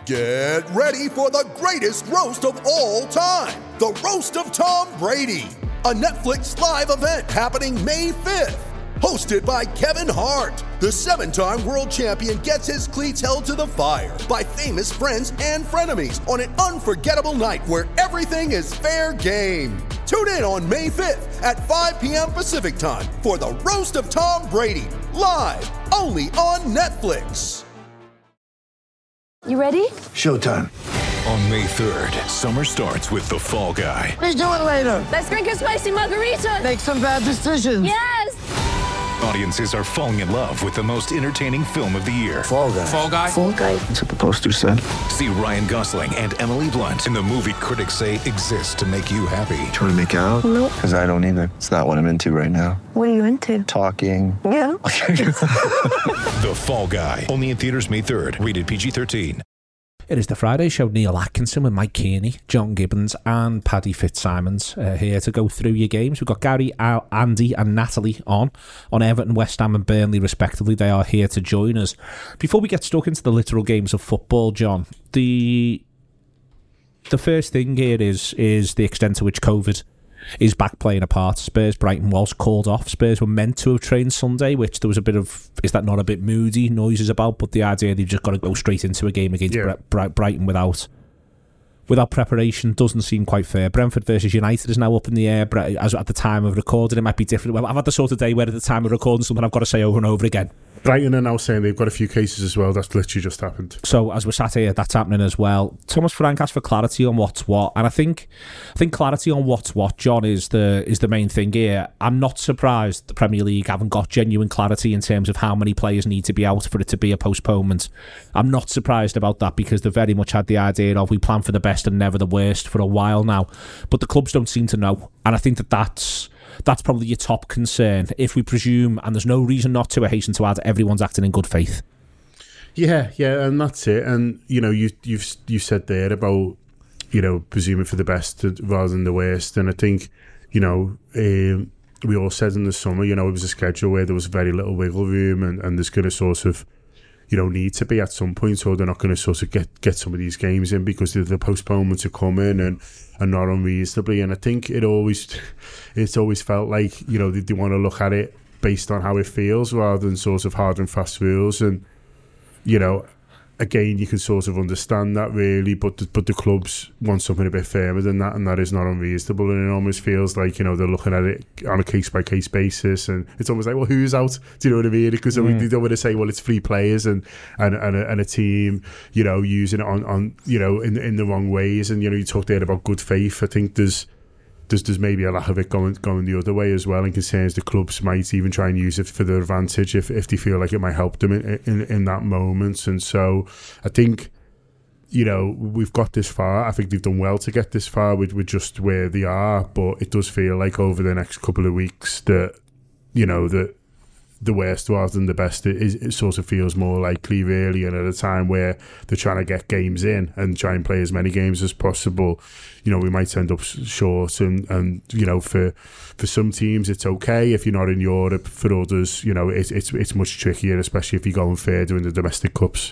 Get ready for the greatest roast of all time, the Roast of Tom Brady, a Netflix live event happening May 5th. Hosted by Kevin Hart, the 7-time world champion gets his cleats held to the fire by famous friends and frenemies on an unforgettable night where everything is fair game. Tune in on May 5th at 5 p.m. Pacific time for the Roast of Tom Brady, live only on Netflix. You ready? Showtime. On May 3rd, summer starts with The Fall Guy. Let's do it later. Let's drink a spicy margarita. Make some bad decisions. Yes! Audiences are falling in love with the most entertaining film of the year. Fall Guy. Fall Guy? Fall Guy. That's what the poster said. See Ryan Gosling and Emily Blunt in the movie critics say exists to make you happy. Trying to make it out? Nope. Because I don't either. It's not what I'm into right now. What are you into? Talking. Yeah. The Fall Guy. Only in theaters May 3rd. Rated PG-13. It is the Friday show. Neil Atkinson with Mike Kearney, John Gibbons and Paddy Fitzsimons here to go through your games. We've got Gary, Al, Andy and Natalie on Everton, West Ham and Burnley respectively. They are here to join us. Before we get stuck into the literal games of football, John, the first thing here is the extent to which COVID is back playing a part. Spurs-Brighton was called off. Spurs were meant to have trained Sunday, which there was a bit of, is that not a bit moody noises about, but the idea they've just got to go straight into a game against Brighton without preparation doesn't seem quite fair. Brentford versus United is now up in the air. As at the time of recording, it might be different. Well, I've had the sort of day where at the time of recording something I've got to say over and over again. Brighton are now saying they've got a few cases as well. That's literally just happened. So as we're sat here, that's happening as well. Thomas Frank asked for clarity on what's what, and I think clarity on what's what, John, is the main thing here. I'm not surprised the Premier League haven't got genuine clarity in terms of how many players need to be out for it to be a postponement. I'm not surprised about that because they very much had the idea of we plan for the best and never the worst for a while now. But the clubs don't seem to know, and I think that's probably your top concern. If we presume, and there's no reason not to, I hasten to add, everyone's acting in good faith. Yeah, and that's it. And you said there about presuming for the best rather than the worst. And I think we all said in the summer, it was a schedule where there was very little wiggle room, and there's going to sort of need to be at some point, so they're not going to sort of get some of these games in because the postponements are coming and not unreasonably. And I think it's always felt like they want to look at it based on how it feels rather than sort of hard and fast rules. And again, you can sort of understand that really, but the clubs want something a bit firmer than that, and that is not unreasonable. And it almost feels like they're looking at it on a case by case basis, and it's almost like, well, who's out? Do you know what I mean? Because they don't want to say, well, it's 3 players and a team, using it on in the wrong ways. And you talked there about good faith. I think there's maybe a lack of it going the other way as well, and concerns the clubs might even try and use it for their advantage if they feel like it might help them in that moment. And so I think we've got this far. I think they've done well to get this far with just where they are, but it does feel like over the next couple of weeks that that the worst rather than the best it sort of feels more likely, really. And at a time where they're trying to get games in and try and play as many games as possible, we might end up short. And for some teams it's okay if you're not in Europe. For others, it's much trickier, especially if you're going further in the domestic cups.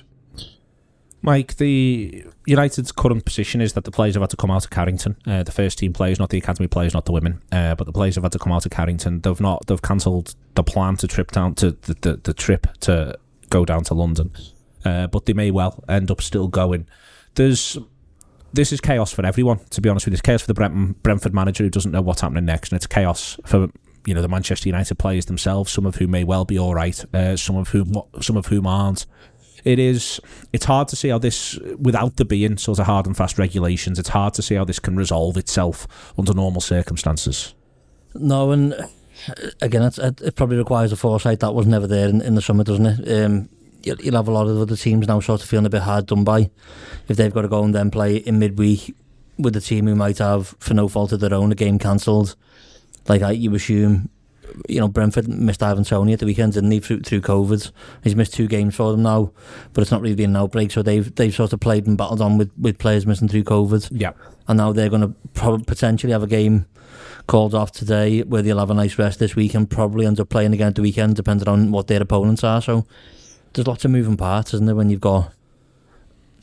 Mike, the United's current position is that the players have had to come out of Carrington. The first team players, not the academy players, not the women, but the players have had to come out of Carrington. They've cancelled the plan to trip down to the trip to go down to London, but they may well end up still going. This is chaos for everyone, to be honest with you. It's chaos for the Brentford manager who doesn't know what's happening next, and it's chaos for the Manchester United players themselves. Some of whom may well be all right, some of whom aren't. It's hard to see how this, without there being sort of hard and fast regulations, it's hard to see how this can resolve itself under normal circumstances. No, and again, it probably requires a foresight that was never there in the summer, doesn't it? You'll have a lot of other teams now sort of feeling a bit hard done by if they've got to go and then play in midweek with a team who might have, for no fault of their own, a game cancelled. Like you assume, Brentford missed Ivan Toney at the weekend, didn't he, through COVID. He's missed 2 games for them now, but it's not really been an outbreak, so they've sort of played and battled on with players missing through COVID. Yeah. And now they're going to potentially have a game called off today where they'll have a nice rest this week and probably end up playing again at the weekend, depending on what their opponents are. So there's lots of moving parts, isn't there, when you've got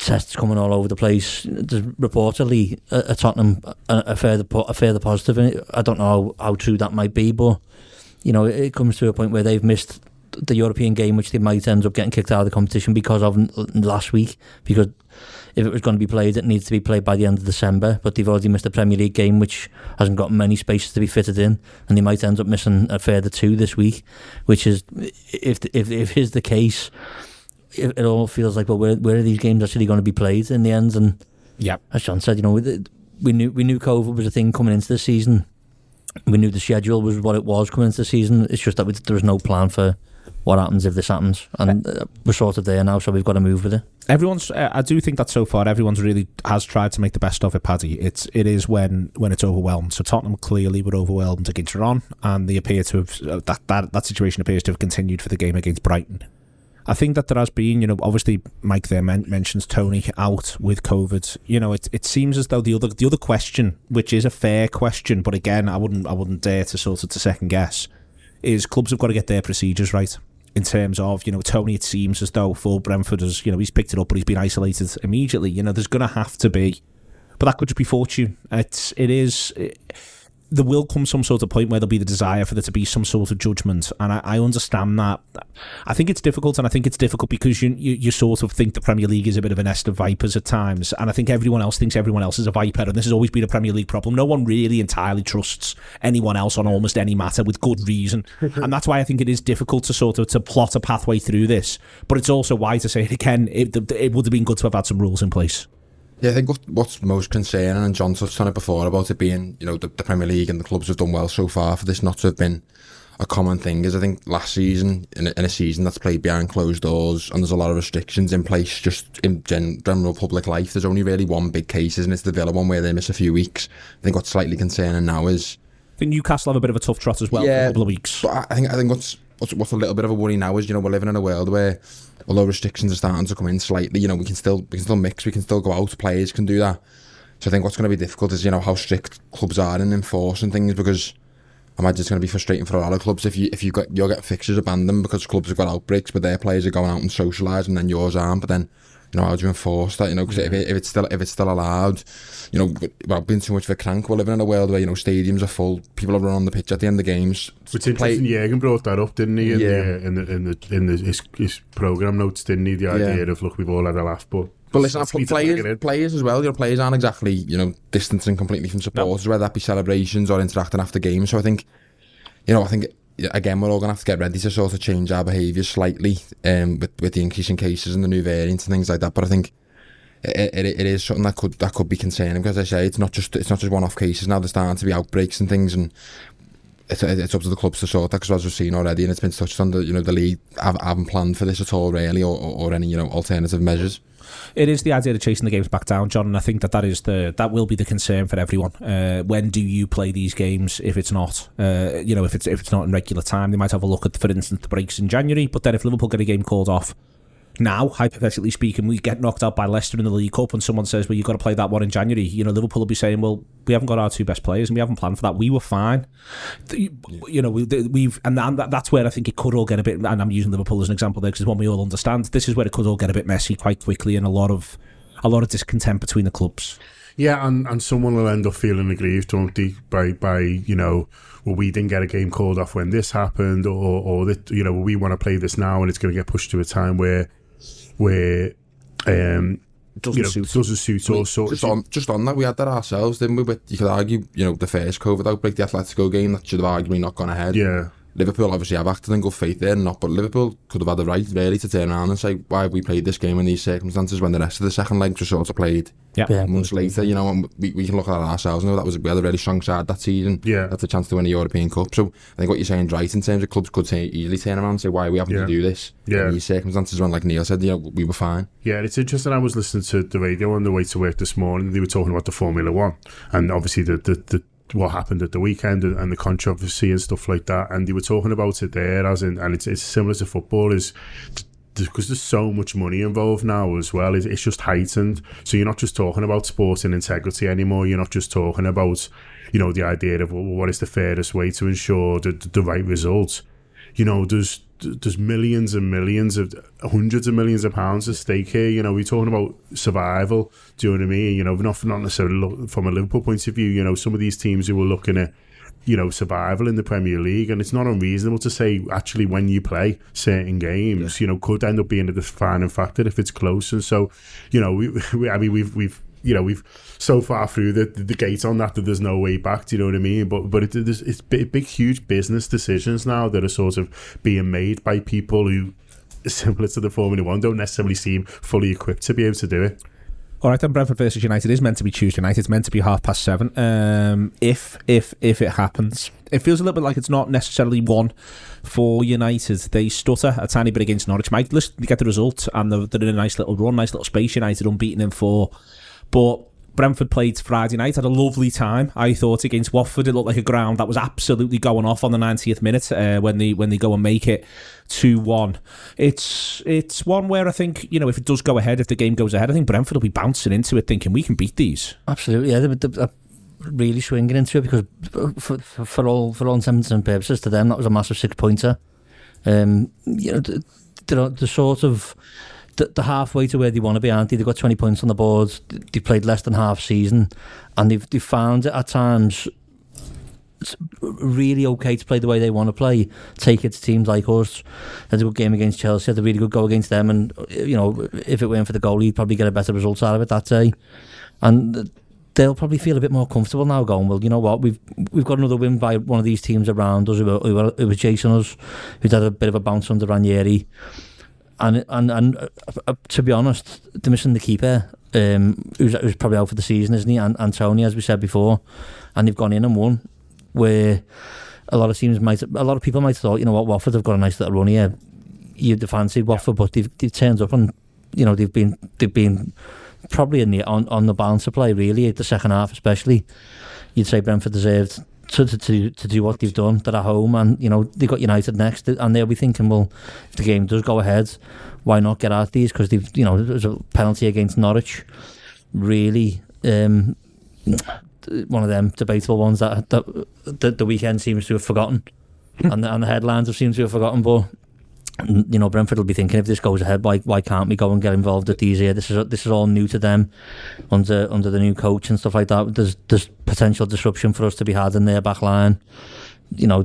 tests coming all over the place. There's reportedly at Tottenham a further positive. I don't know how true that might be, but it comes to a point where they've missed the European game, which they might end up getting kicked out of the competition because of last week. Because if it was going to be played, it needs to be played by the end of December. But they've already missed the Premier League game, which hasn't got many spaces to be fitted in, and they might end up missing a further 2 this week. Which is, if is the case, it all feels like, well, where are these games actually going to be played in the end? And as John said, we knew COVID was a thing coming into the season. We knew the schedule was what it was coming into the season. It's just that there was no plan for what happens if this happens, and we're sort of there now, so we've got to move with it. I do think that so far everyone's really has tried to make the best of it, Paddy. It is when it's overwhelmed. So Tottenham clearly were overwhelmed against Iran, and they appear to have that situation appears to have continued for the game against Brighton. I think that there has been, obviously Mike there mentions Tony out with COVID. It seems as though the other question, which is a fair question, but again, I wouldn't dare to sort of to second guess, is clubs have got to get their procedures right. In terms of, Tony, it seems as though for Brentford, he's picked it up, but he's been isolated immediately. There's going to have to be, but that could just be fortune. There will come some sort of point where there'll be the desire for there to be some sort of judgment, and I understand that. I think it's difficult, and I think it's difficult because you sort of think the Premier League is a bit of a nest of vipers at times, and I think everyone else thinks everyone else is a viper, and this has always been a Premier League problem. No one really entirely trusts anyone else on almost any matter with good reason, and that's why I think it is difficult to sort of to plot a pathway through this. But it's also why, to say it again, it would have been good to have had some rules in place. Yeah, I think what's most concerning, and John touched on it before about it being, the Premier League and the clubs have done well so far for this not to have been a common thing, is I think last season, in a season that's played behind closed doors and there's a lot of restrictions in place just in general public life, there's only really one big case, and it's the Villa one where they miss a few weeks. I think what's slightly concerning now is... I think Newcastle have a bit of a tough trot as well for a couple of weeks. But I think what's a little bit of a worry now is, we're living in a world where, although restrictions are starting to come in slightly, we can still mix, we can still go out, players can do that. So I think what's going to be difficult is, how strict clubs are in enforcing things, because I imagine it's going to be frustrating for a lot of clubs if you're getting fixtures abandoned because clubs have got outbreaks, but their players are going out and socialising and then yours aren't. But then, how do you enforce that? Because if it's still allowed, without being too much of a crank, we're living in a world where stadiums are full, people are running on the pitch at the end of games. It's interesting. Jürgen brought that up, didn't he? In his programme notes, didn't he? The idea of, look, we've all had a laugh, but listen, players as well. Your players aren't exactly distancing completely from supporters, whether that be celebrations or interacting after games. So I think again, we're all going to have to get ready to sort of change our behaviours slightly with the increasing cases and the new variants and things like that. But I think it is something that could be concerning, because, as I say, it's not just one-off cases now. There's starting to be outbreaks and things, and it's up to the clubs to sort that, because as we've seen already, and it's been touched on, the league haven't planned for this at all really, or any alternative measures. It is the idea of chasing the games back down, John, and I think that will be the concern for everyone. When do you play these games if it's not, if it's not in regular time? They might have a look at, for instance, the breaks in January, but then if Liverpool get a game called off now, hypothetically speaking, we get knocked out by Leicester in the League Cup and someone says, well, you've got to play that one in January, Liverpool will be saying, well, we haven't got our 2 best players and we haven't planned for that. We were fine. That's where I think it could all get a bit, and I'm using Liverpool as an example there because it's one we all understand. This is where it could all get a bit messy quite quickly, and a lot of discontent between the clubs. Yeah, and someone will end up feeling aggrieved, won't they, by well, we didn't get a game called off when this happened, or that, we want to play this now and it's going to get pushed to a time where doesn't suit or sort of. Just on that, we had that ourselves, didn't we? But you could argue, the first COVID outbreak, the Atletico game, that should have arguably not gone ahead. Yeah. Liverpool obviously have acted in good faith there, but Liverpool could have had the right really to turn around and say, why have we played this game in these circumstances when the rest of the second legs were sort of played months later, and we can look at that ourselves. We had a really strong side that season. Yeah. That's a chance to win a European Cup. So I think what you're saying is right in terms of clubs could easily turn around and say, why are we having to do this in these circumstances when, like Neil said, we were fine. Yeah, it's interesting. I was listening to the radio on the way to work this morning. They were talking about the Formula One and obviously the what happened at the weekend and the controversy and stuff like that, and they were talking about it there and it's similar to football, is because there's so much money involved now as well, it's just heightened. So you're not just talking about sporting integrity anymore, you're not just talking about the idea of what is the fairest way to ensure the right results. you know, there's millions and millions of hundreds of millions of pounds at stake here. You know, we're talking about survival. Do you know what I mean? You know, not necessarily from a Liverpool point of view. You know, some of these teams who are looking at, you know, survival in the Premier League, and it's not unreasonable to say actually when you play certain games, you know, could end up being a defining factor if it's close. And so, you know, we've so far through the gate on that there's no way back. Do you know what I mean? But it's big, huge business decisions now that are sort of being made by people who, similar to the Formula One, don't necessarily seem fully equipped to be able to do it. All right, then Brentford versus United is meant to be Tuesday night. It's meant to be 7:30. If it happens, it feels a little bit like it's not necessarily one for United. They stutter a tiny bit against Norwich. Might get the result, and they're in a nice little run, nice little space. United unbeaten in 4, but Brentford played Friday night, had a lovely time, I thought, against Watford. It looked like a ground that was absolutely going off on the 90th minute when they go and make it 2-1. It's one where I think, you know, if it does go ahead, if the game goes ahead, I think Brentford will be bouncing into it thinking we can beat these. Absolutely, yeah. They're really swinging into it because for all intents and purposes, to them, that was a massive 6-pointer. You know, the sort of... They're halfway to where they want to be, aren't they? They've got 20 points on the board. They played less than half season, and they've found it at times it's really okay to play the way they want to play. Take it to teams like us. They had a good game against Chelsea. Had a really good go against them, and you know, if it weren't for the goal, you'd probably get a better result out of it that day. And they'll probably feel a bit more comfortable now, going, well, you know what, we've got another win by one of these teams around us who were chasing us, who'd had a bit of a bounce under Ranieri. And to be honest, they're missing the keeper, who's probably out for the season, isn't he? And Antonio, as we said before, and they've gone in and won. Where a lot of people might have thought, you know what, Watford have got a nice little run here. You'd fancied Watford, but they've turned up and, you know, they've been probably on the balance of play really, the second half especially. You'd say Brentford deserved to do what they've done. They're at home, and you know they've got United next, and they'll be thinking, well, if the game does go ahead, why not get out these? Because they've, you know, there's a penalty against Norwich, really one of them debatable ones that the weekend seems to have forgotten, and the headlines have seemed to have forgotten. But you know, Brentford will be thinking, if this goes ahead, why can't we go and get involved at these here? This is all new to them under the new coach and stuff like that. There's potential disruption for us to be had in their back line. You know,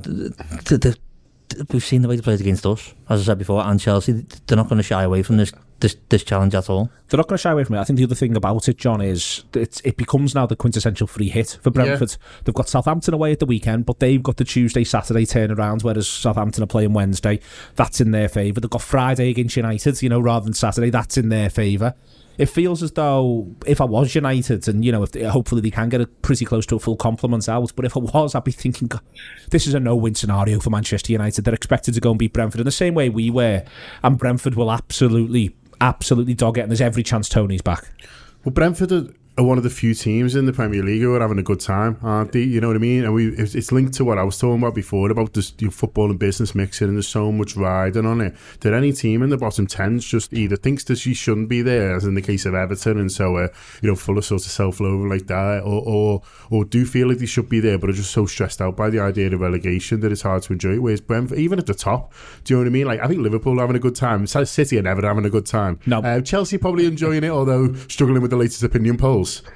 we've seen the way they played against us, as I said before, and Chelsea. They're not going to shy away from this challenge at all. They're not going to shy away from it. I think the other thing about it, John, is it becomes now the quintessential free hit for Brentford. Yeah. They've got Southampton away at the weekend, but they've got the Tuesday, Saturday turnaround, whereas Southampton are playing Wednesday. That's in their favour. They've got Friday against United, you know, rather than Saturday. That's in their favour. It feels as though if I was United, and you know, hopefully they can get it pretty close to a full complement out, but if I was, I'd be thinking, God, this is a no-win scenario for Manchester United. They're expected to go and beat Brentford in the same way we were, and Brentford will absolutely dog it, and there's every chance Tony's back. Well, Brentford are one of the few teams in the Premier League who are having a good time, aren't they? You know what I mean? And it's linked to what I was talking about before about this football and business mixing, and there's so much riding on it that any team in the bottom 10s just either thinks that she shouldn't be there, as in the case of Everton, and so you know, full of sort of self-loathing like that, or do feel like they should be there but are just so stressed out by the idea of relegation that it's hard to enjoy it. Whereas Brentford, even at the top, do you know what I mean? Like, I think Liverpool are having a good time. City are never having a good time. No. Chelsea probably enjoying it, although struggling with the latest opinion polls. So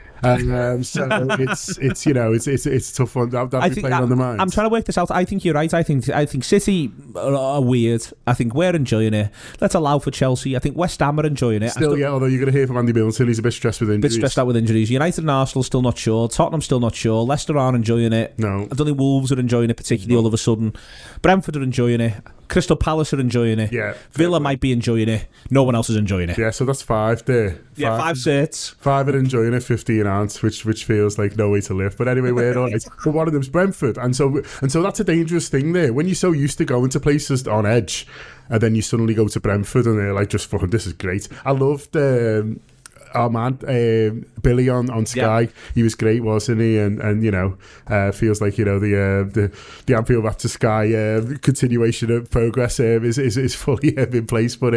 it's you know, it's a tough one. That'd be playing on the mind. I'm trying to work this out. I think you're right. I think City are weird. I think we're enjoying it. Let's allow for Chelsea. I think West Ham are enjoying it. Still, yeah. Although you're going to hear from Andy Milton, he's a bit stressed with injuries. United and Arsenal still not sure. Tottenham still not sure. Leicester aren't enjoying it. No, I don't think Wolves are enjoying it particularly. All of a sudden, Brentford are enjoying it. Crystal Palace are enjoying it. Yeah, Villa might be enjoying it. No one else is enjoying it. Yeah, so that's 5 there. Yeah, 5 sets. 5 are enjoying it, 15 aren't, which feels like no way to live. But anyway, we're all right. But one of them's Brentford, and so that's a dangerous thing there. When you're so used to going to places on edge, and then you suddenly go to Brentford, and they're like, just fucking, this is great. I loved our man Billy on Sky. He was great, wasn't he? And you know, feels like, you know, the Anfield Wrap to Sky continuation of progress is fully in place. But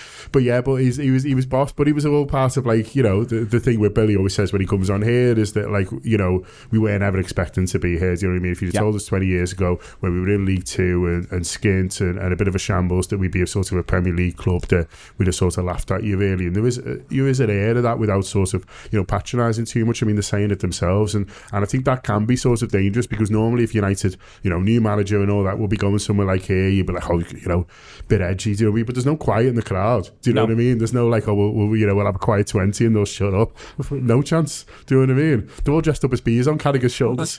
he was boss. But he was all part of, like, you know, the thing where Billy always says when he comes on here is that, like, you know, we weren't ever expecting to be here. Do you know what I mean? If you'd told us 20 years ago when we were in League Two and skint and a bit of a shambles that we'd be a sort of a Premier League club, that we'd have sort of laughed at you, really. And there is an air of that without sort of, you know, patronising too much. I mean, they're saying it themselves, and I think that can be sort of dangerous, because normally if United, you know, new manager and all that, will be going somewhere like here, you'd be like, oh, you know, bit edgy, do you know what I mean? But there's no quiet in the crowd. Do you know what I mean? There's no like, oh, we'll have a quiet 20 and they'll shut up. No chance. Do you know what I mean? They're all dressed up as bees on Carragher's shoulders.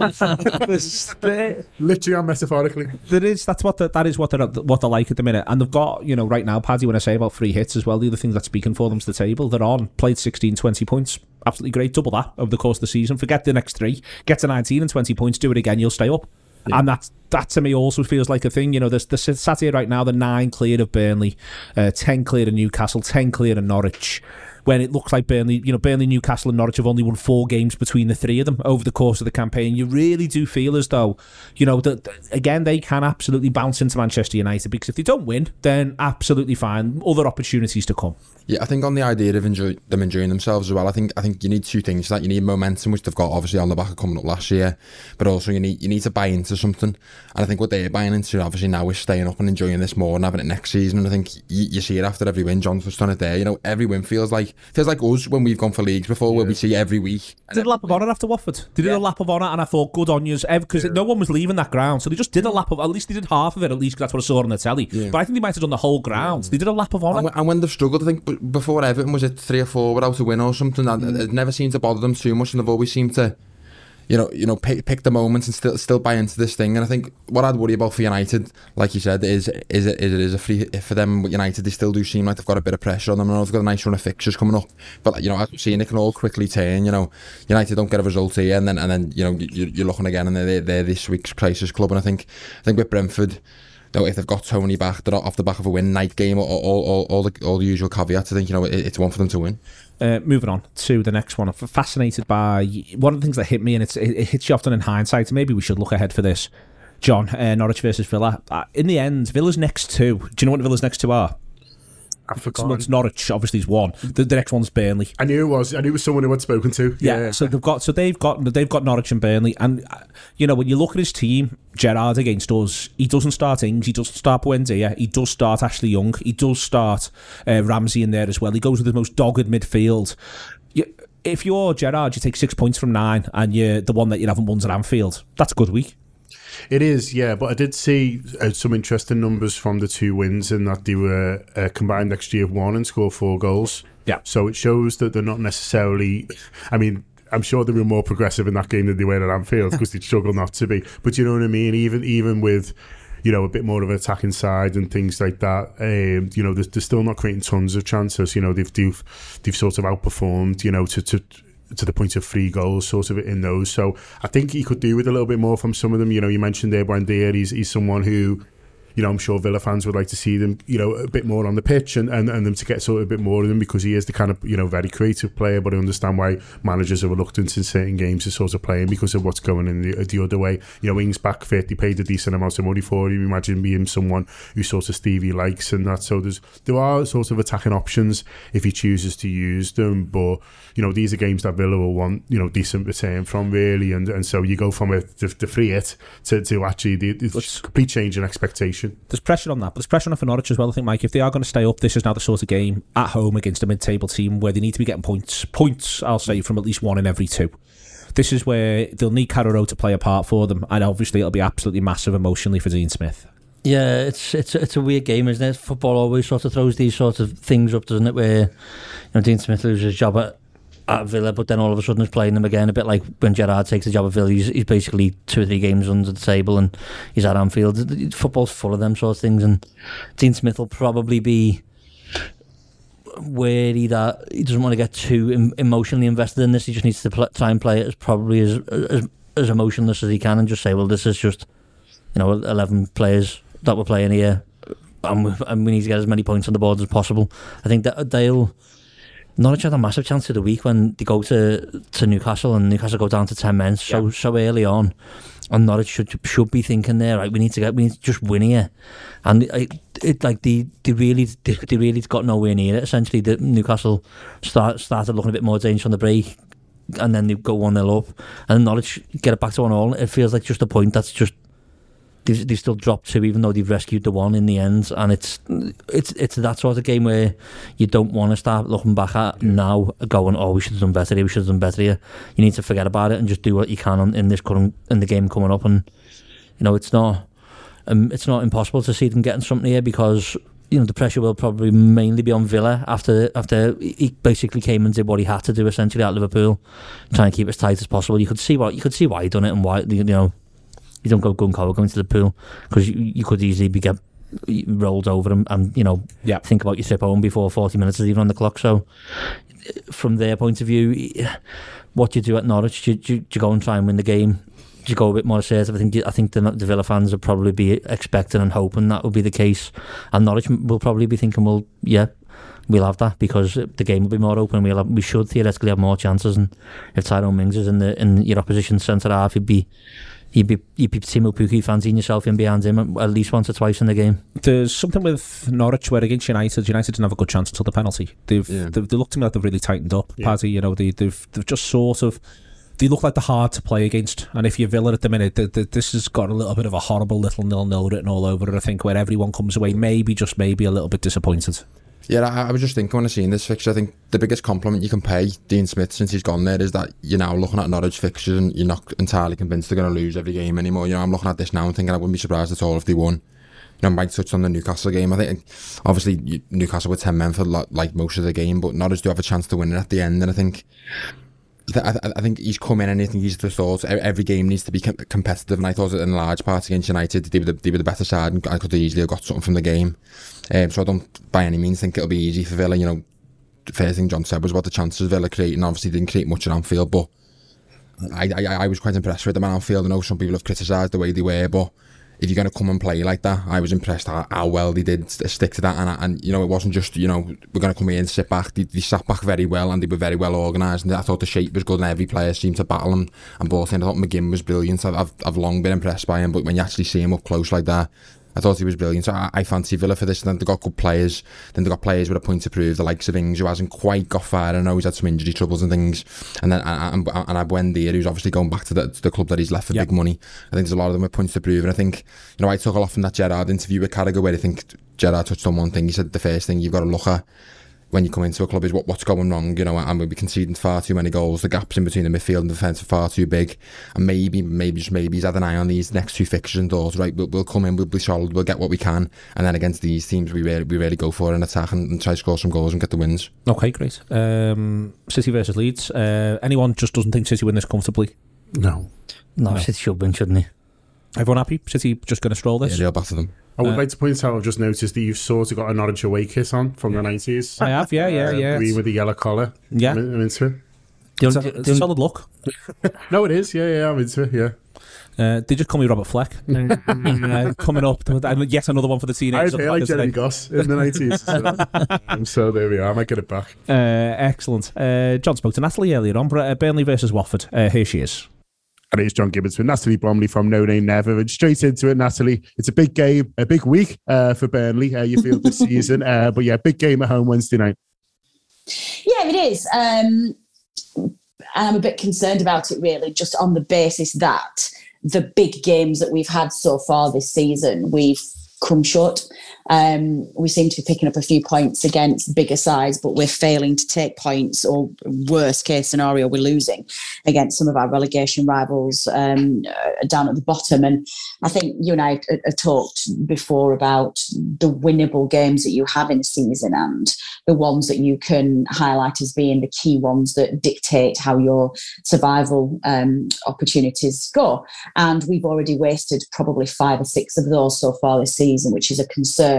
Literally and metaphorically. That is what they're like at the minute, and they've got, you know, right now, Paddy, when I say about 3 hits as well, the other thing that's speaking for them's the table. They're on, played 16, 20 points, absolutely great, double that over the course of the season. Forget the next 3, get to 19 and 20 points, do it again, you'll stay up. Yeah. And that to me also feels like a thing. You know, there's sat here right now, the 9 clear of Burnley, 10 clear of Newcastle, 10 clear of Norwich. When it looks like Burnley, Newcastle and Norwich have only won 4 games between the 3 of them over the course of the campaign. You really do feel as though, you know, that again, they can absolutely bounce into Manchester United, because if they don't win, then absolutely fine, other opportunities to come. Yeah, I think on the idea of them enjoying themselves as well, I think you need 2 things. That you need momentum, which they've got obviously on the back of coming up last year, but also you need to buy into something. And I think what they're buying into obviously now is staying up and enjoying this more and having it next season. And I think you see it after every win. John touched on it there. You know, every win feels like us when we've gone for leagues before, where we see every week. They did a lap of honour after Watford. They did a lap of honour, and I thought, good on yous, because no one was leaving that ground, so they just did a lap of. At least they did half of it. At least, because that's what I saw on the telly. Yeah. But I think they might have done the whole ground. They did a lap of honour. And when they've struggled, I think before Everton, was it 3 or 4 without a win or something? And it never seemed to bother them too much, and they've always seemed to, you know, pick the moments and still buy into this thing. And I think what I'd worry about for United, like you said, is a free hit for them. United, they still do seem like they've got a bit of pressure on them. I know they've got a nice run of fixtures coming up, but, you know, as we've seen, it can all quickly turn. You know, United don't get a result here, and then you know, you're looking again, and they're this week's crisis club. And I think with Brentford, though, if they've got Tony back, they're off the back of a win, night game, all the usual caveats, I think, you know, it's one for them to win. Moving on to the next one, I'm fascinated by one of the things that hit me, and it hits you often in hindsight. Maybe we should look ahead for this, John. Norwich versus Villa. In the end, Villa's next 2. Do you know what Villa's next 2 are? I've forgotten. It's Norwich, obviously, is one. The next one's Burnley. I knew it was someone who I'd spoken to. Yeah. So they've got Norwich and Burnley, and you know, when you look at his team, Gerrard against us, he doesn't start Ings, he doesn't start Buendia, he does start Ashley Young, he does start Ramsey in there as well. He goes with the most dogged midfield. If you're Gerrard, you take 6 points from 9, and you're the one that you haven't won at Anfield. That's a good week. It is, yeah, but I did see some interesting numbers from the 2 wins, in that they were combined XG of 1 and scored 4 goals. Yeah. So it shows that they're not necessarily, I mean, I'm sure they were more progressive in that game than they were at Anfield, because they'd struggle not to be. But you know what I mean? Even with, you know, a bit more of an attacking side and things like that, you know, they're still not creating tons of chances. You know, they've sort of outperformed, you know, to the point of 3 goals sort of in those. So I think he could do with a little bit more from some of them. You know, you mentioned there Buendia, he's someone who, you know, I'm sure Villa fans would like to see them, you know, a bit more on the pitch, and them to get sort of a bit more of them, because he is the kind of, you know, very creative player. But I understand why managers are reluctant in certain games to sort of play him, because of what's going in the other way. You know, Ings back fit, they paid a decent amount of money for him. Imagine being someone who sort of Stevie likes and that. So there are sort of attacking options if he chooses to use them. But, you know, these are games that Villa will want, you know, decent return from, really. And so you go from the free hit to actually the complete change in expectation. There's pressure on that, but there's pressure on for Norwich as well. I think, Mike, if they are going to stay up, this is now the sort of game at home against a mid-table team where they need to be getting points, I'll say, from at least 1 in every 2. This is where they'll need Carrero to play a part for them, and obviously it'll be absolutely massive emotionally for Dean Smith. Yeah, it's a weird game, isn't it? Football always sort of throws these sort of things up, doesn't it, where, you know, Dean Smith loses his job at Villa, but then all of a sudden is playing them again, a bit like when Gerrard takes the job at Villa. He's basically 2 or 3 games under the table, and he's at Anfield. Football's full of them sort of things, and Dean Smith will probably be wary that he doesn't want to get too emotionally invested in this. He just needs to try and play it as probably as emotionless as he can, and just say, well, this is just, you know, 11 players that we're playing here, and we need to get as many points on the board as possible. I think that Norwich had a massive chance of the week when they go to Newcastle and Newcastle go down to 10 men so early on, and Norwich should be thinking there, right, we need to just win here, and they really got nowhere near it. Essentially, the Newcastle started looking a bit more dangerous on the break, and then they go 1-0 up, and Norwich get it back to 1-1. It feels like just a point that's just they've still dropped 2, even though they've rescued the 1 in the end. And it's that sort of game where you don't want to start looking back at now, going, oh, we should have done better here, we should have done better here. You need to forget about it and just do what you can in the game coming up. And it's not impossible to see them getting something here, because the pressure will probably mainly be on Villa after he basically came and did what he had to do essentially at Liverpool, trying to keep it as tight as possible. You could see why he done it, and why you don't go gung-ho going to the pool, because you could easily get rolled over and think about your trip home before 40 minutes is even on the clock. So from their point of view, what do you do at Norwich? Do you go and try and win the game? Do you go a bit more assertive? I think the Villa fans will probably be expecting and hoping that will be the case, and Norwich will probably be thinking, well, yeah, we'll have that, because the game will be more open. We should theoretically have more chances, and if Tyrone Mings is in your opposition centre half, you'd be Timo Pukki fancying yourself in behind him at least once or twice in the game. There's something with Norwich where against United didn't have a good chance until the penalty. They looked to me like they've really tightened up. Yeah. Paddy, they've just sort of, they look like they're hard to play against. And if you're Villa at the minute, this has got a little bit of a horrible little 0-0 written all over it, I think, where everyone comes away maybe a little bit disappointed. Yeah, I was just thinking when I seen this fixture, I think the biggest compliment you can pay Dean Smith since he's gone there is that you're now looking at Norwich fixtures and you're not entirely convinced they're going to lose every game anymore. I'm looking at this now and thinking I wouldn't be surprised at all if they won. Mike touched on the Newcastle game. I think obviously Newcastle were 10 men for like most of the game, but Norwich do have a chance to win it at the end, and I think he's come in and I think he's just thought every game needs to be competitive, and I thought in large part against United they were the better side and I could easily have got something from the game. So I don't by any means think it'll be easy for Villa. The first thing John said was about the chances Villa creating. Obviously didn't create much at Anfield, but I was quite impressed with them at Anfield. I know some people have criticised the way they were, but if you're going to come and play like that, I was impressed how well they did stick to that, and it wasn't just we're going to come here and sit back. They sat back very well, and they were very well organised, and I thought the shape was good and every player seemed to battle him and ball in. I thought McGinn was brilliant. I've long been impressed by him, but when you actually see him up close like that, I thought he was brilliant. So I fancy Villa for this. And then they've got good players. Then they've got players with a point to prove. The likes of Ings, who hasn't quite got far. I know he's had some injury troubles and things. And then and Buendia, who's obviously going back to the club that he's left for big money. I think there's a lot of them with points to prove. And I think, I took a lot from that Gerrard interview with Carragher, where I think Gerrard touched on one thing. He said the first thing you've got to look at when you come into a club is what's going wrong, and we'll be conceding far too many goals. The gaps in between the midfield and the defence are far too big, and maybe he's had an eye on these next 2 fixtures and doors. Right, we'll come in, we'll be solid, we'll get what we can, and then against these teams we really go for an attack and try to score some goals and get the wins. Okay, great. City versus Leeds. Anyone just doesn't think City win this comfortably? No, City should win, shouldn't he? Everyone happy? City just going to stroll this? Yeah, they'll batter them. I would like to point out, I've just noticed that you've sort of got a Norwich away kit on from the 90s. I have, yeah. Green with the yellow collar. Yeah. I'm into it. It's a solid look. No, it is. Yeah, I'm into it, yeah. They just call me Robert Fleck. Coming up, yet another one for the teenagers. I like Jeremy Goss in the 90s. So there we are. I might get it back. Excellent. John spoke to Natalie earlier on. Burnley versus Watford. Here she is. And it's John Gibbons with Natalie Bromley from No Name Never. And straight into it, Natalie. It's a big game, a big week for Burnley, you feel this season. But yeah, big game at home Wednesday night. Yeah, it is. And I'm a bit concerned about it, really, just on the basis that the big games that we've had so far this season, we've come short. We seem to be picking up a few points against bigger sides, but we're failing to take points, or worst case scenario, we're losing against some of our relegation rivals down at the bottom. And I think you and I have talked before about the winnable games that you have in a season and the ones that you can highlight as being the key ones that dictate how your survival opportunities go. And we've already wasted probably 5 or 6 of those so far this season, which is a concern.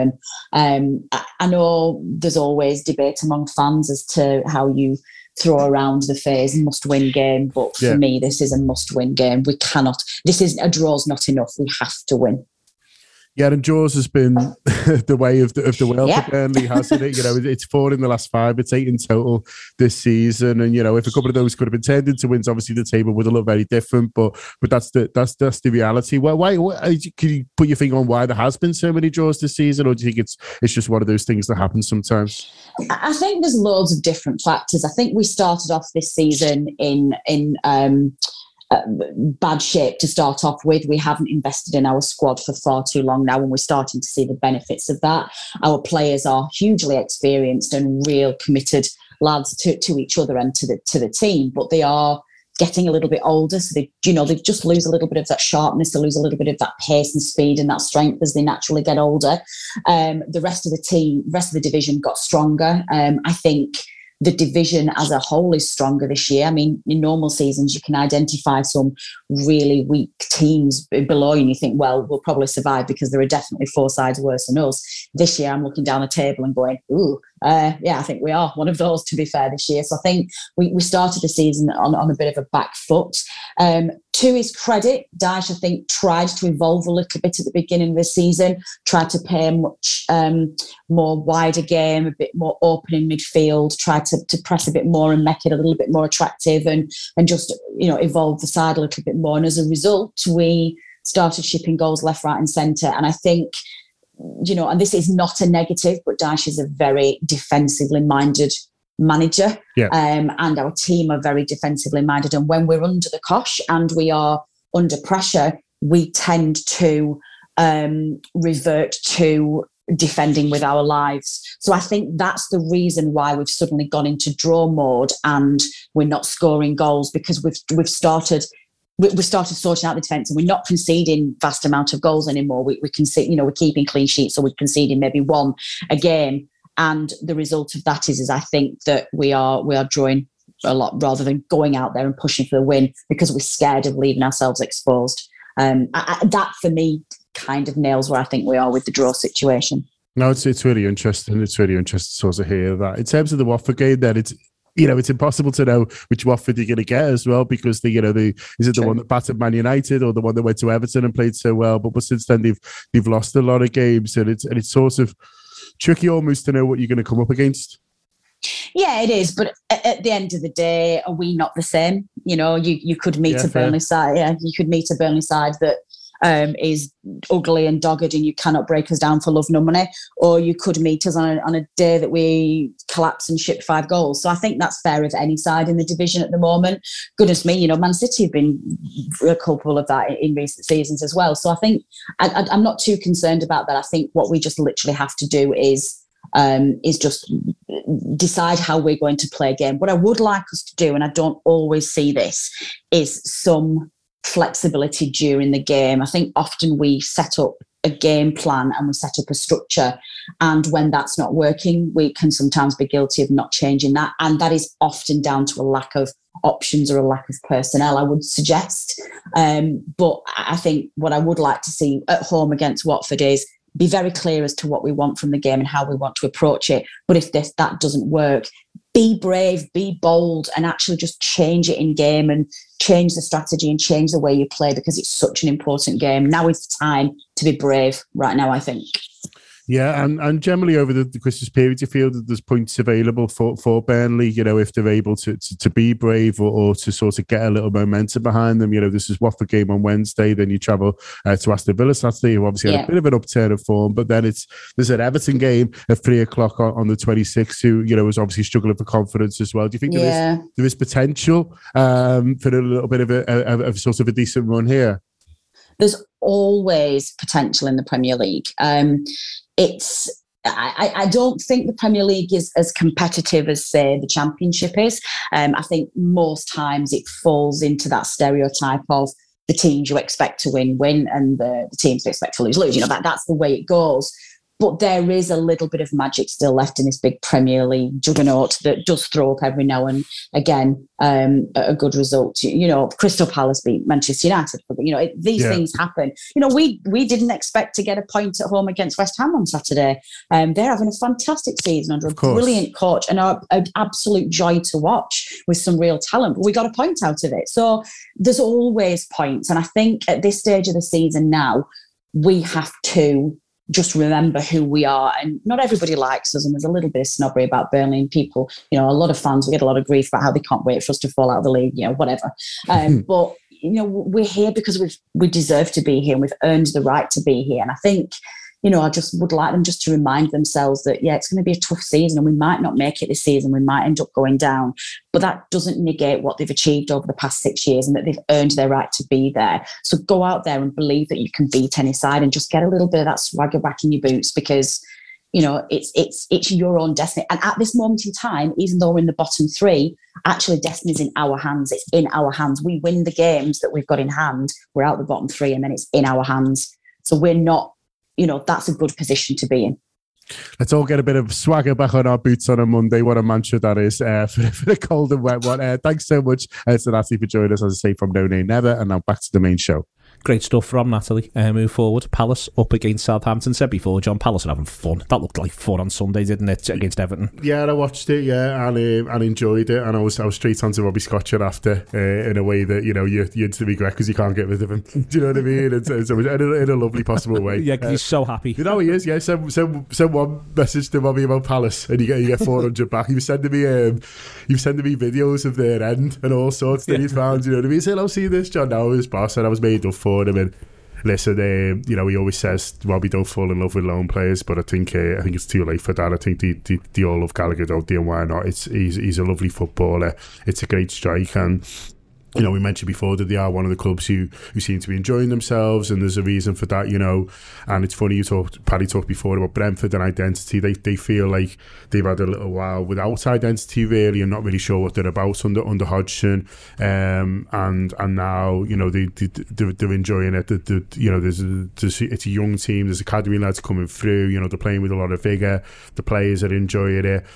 I know there's always debate among fans as to how you throw around the phrase must-win game, but for me, this is a must-win game. We cannot. A draw's not enough. We have to win. Yeah, and Jaws has been the way of the world for Burnley, hasn't it? It's 4 in the last 5. It's 8 in total this season, and if a couple of those could have been turned into wins, obviously the table would have looked very different. But that's the reality. Why can you put your finger on why there has been so many draws this season, or do you think it's just one of those things that happens sometimes? I think there's loads of different factors. I think we started off this season in bad shape to start off with. We haven't invested in our squad for far too long now, and we're starting to see the benefits of that. Our players are hugely experienced and real committed lads to each other and to the team, but they are getting a little bit older, so they just lose a little bit of that sharpness, they lose a little bit of that pace and speed and that strength as they naturally get older. The rest of the division got stronger. I think the division as a whole is stronger this year. I mean, in normal seasons, you can identify some really weak teams below you and you think, well, we'll probably survive because there are definitely 4 sides worse than us. This year, I'm looking down the table and going, ooh, I think we are one of those, to be fair, this year. So I think we started the season on a bit of a back foot. To his credit, Dyche, I think, tried to evolve a little bit at the beginning of the season, tried to play a much more wider game, a bit more open in midfield, tried to press a bit more and make it a little bit more attractive and just, evolve the side a little bit more. And as a result, we started shipping goals left, right and centre. And I think, and this is not a negative, but Dyche is a very defensively minded manager. Yeah. And our team are very defensively minded. And when we're under the cosh and we are under pressure, we tend to revert to defending with our lives. So I think that's the reason why we've suddenly gone into draw mode and we're not scoring goals, because we've started sorting out the defence and we're not conceding vast amount of goals anymore. We concede, we're keeping clean sheets, so we're conceding maybe 1 a game. And the result of that is I think that we are drawing a lot rather than going out there and pushing for the win because we're scared of leaving ourselves exposed. That for me kind of nails where I think we are with the draw situation. No, it's really interesting. It's really interesting to sort of hear that. In terms of the Watford game, then it's impossible to know which Watford you're going to get as well, because is it the one that battered Man United or the one that went to Everton and played so well? But since then they've lost a lot of games, and it's sort of tricky almost to know what you're going to come up against. Yeah, it is. But at the end of the day, are we not the same? You could meet a Burnley side. Yeah, you could meet a Burnley side that is ugly and dogged and you cannot break us down for love nor money, or you could meet us on a day that we collapse and ship 5 goals. So I think that's fair of any side in the division at the moment. Goodness me, Man City have been culpable of that in recent seasons as well. So I think I'm not too concerned about that. I think what we just literally have to do is just decide how we're going to play a game. What I would like us to do, and I don't always see this, is some flexibility during the game. I think often we set up a game plan and we set up a structure, and when that's not working, we can sometimes be guilty of not changing that, and that is often down to a lack of options or a lack of personnel, I would suggest. But I think what I would like to see at home against Watford is be very clear as to what we want from the game and how we want to approach it. But if that doesn't work, be brave, be bold, and actually just change it in game and change the strategy and change the way you play, because it's such an important game. Now is the time to be brave right now, I think. Yeah, and generally over the Christmas period, you feel that there's points available for Burnley, if they're able to be brave or to sort of get a little momentum behind them. This is Watford game on Wednesday, then you travel to Aston Villa Saturday, who obviously had a bit of an upturn of form, but then there's an Everton game at 3:00 on the 26th, who is obviously struggling for confidence as well. Do you think there is potential for a little bit of a sort of a decent run here? There's always potential in the Premier League. I don't think the Premier League is as competitive as, say, the Championship is. I think most times it falls into that stereotype of the teams you expect to win, and the teams you expect to lose. That's the way it goes. But there is a little bit of magic still left in this big Premier League juggernaut that does throw up every now and again a good result. Crystal Palace beat Manchester United. These things happen. We didn't expect to get a point at home against West Ham on Saturday. They're having a fantastic season under a brilliant coach and are an absolute joy to watch with some real talent. But we got a point out of it. So there's always points. And I think at this stage of the season now, we have to just remember who we are. And not everybody likes us, and there's a little bit of snobbery about Burnley, and people, a lot of fans, we get a lot of grief about how they can't wait for us to fall out of the league, whatever. But, we're here because we deserve to be here, and we've earned the right to be here. And I think, I just would like them just to remind themselves that, it's going to be a tough season, and we might not make it this season. We might end up going down, but that doesn't negate what they've achieved over the past 6 years, and that they've earned their right to be there. So go out there and believe that you can beat any side, and just get a little bit of that swagger back in your boots, because, it's your own destiny. And at this moment in time, even though we're in the bottom 3, actually destiny's in our hands. It's in our hands. We win the games that we've got in hand. We're out the bottom 3, and then it's in our hands. So we're not, that's a good position to be in. Let's all get a bit of swagger back on our boots on a Monday. What a mantra that is for the cold and wet one. Thanks so much to Natalie for joining us, as I say, from No Nay Never. And now back to the main show. Great stuff from Natalie. Move forward. Palace up against Southampton. Said before, John, Palace are having fun. That looked like fun on Sunday, didn't it, against Everton? Yeah, I watched it, and enjoyed it. And I was straight on to Robbie Scotcher after, in a way that, you instantly regret because you can't get rid of him. Do you know what I mean? And so in a lovely possible way. Yeah, because he's so happy. He is, yeah. Send one message to Robbie about Palace, and you get 400 back. He was sending me videos of their end and all sorts that he's found. You know what I mean? He said, "I'll see this, John. Now his boss," and I was made up for him. And listen, he always says, Robbie, don't fall in love with lone players, but I think it's too late for that. I think they all love Gallagher, don't they? And why not? He's a lovely footballer. It's a great strike, and we mentioned before that they are one of the clubs who seem to be enjoying themselves, and there's a reason for that, And it's funny, Paddy talked before about Brentford and identity. They feel like they've had a little while without identity, really, and not really sure what they're about under Hodgson. And now, they're enjoying it. It's a young team. There's academy lads coming through. They're playing with a lot of vigour. The players are enjoying it.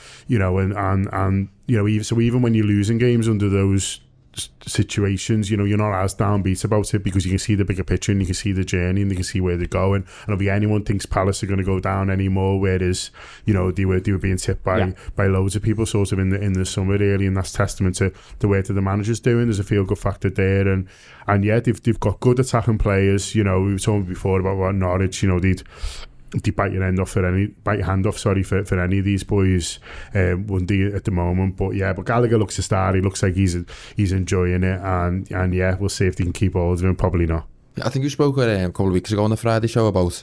And even when you're losing games under those situations, you're not as downbeat about it, because you can see the bigger picture, and you can see the journey, and you can see where they're going. I don't think anyone thinks Palace are going to go down anymore, whereas they were being tipped by loads of people sort of in the summer, really, and that's testament to the work that the manager's doing. There's a feel good factor there, and they've got good attacking players. We were talking before about Norwich, they'd bite your hand off for any of these boys, wouldn't they, at the moment? But Gallagher looks a star. He looks like he's enjoying it, and we'll see if they can keep hold of him. Probably not. I think we spoke a couple of weeks ago on the Friday show about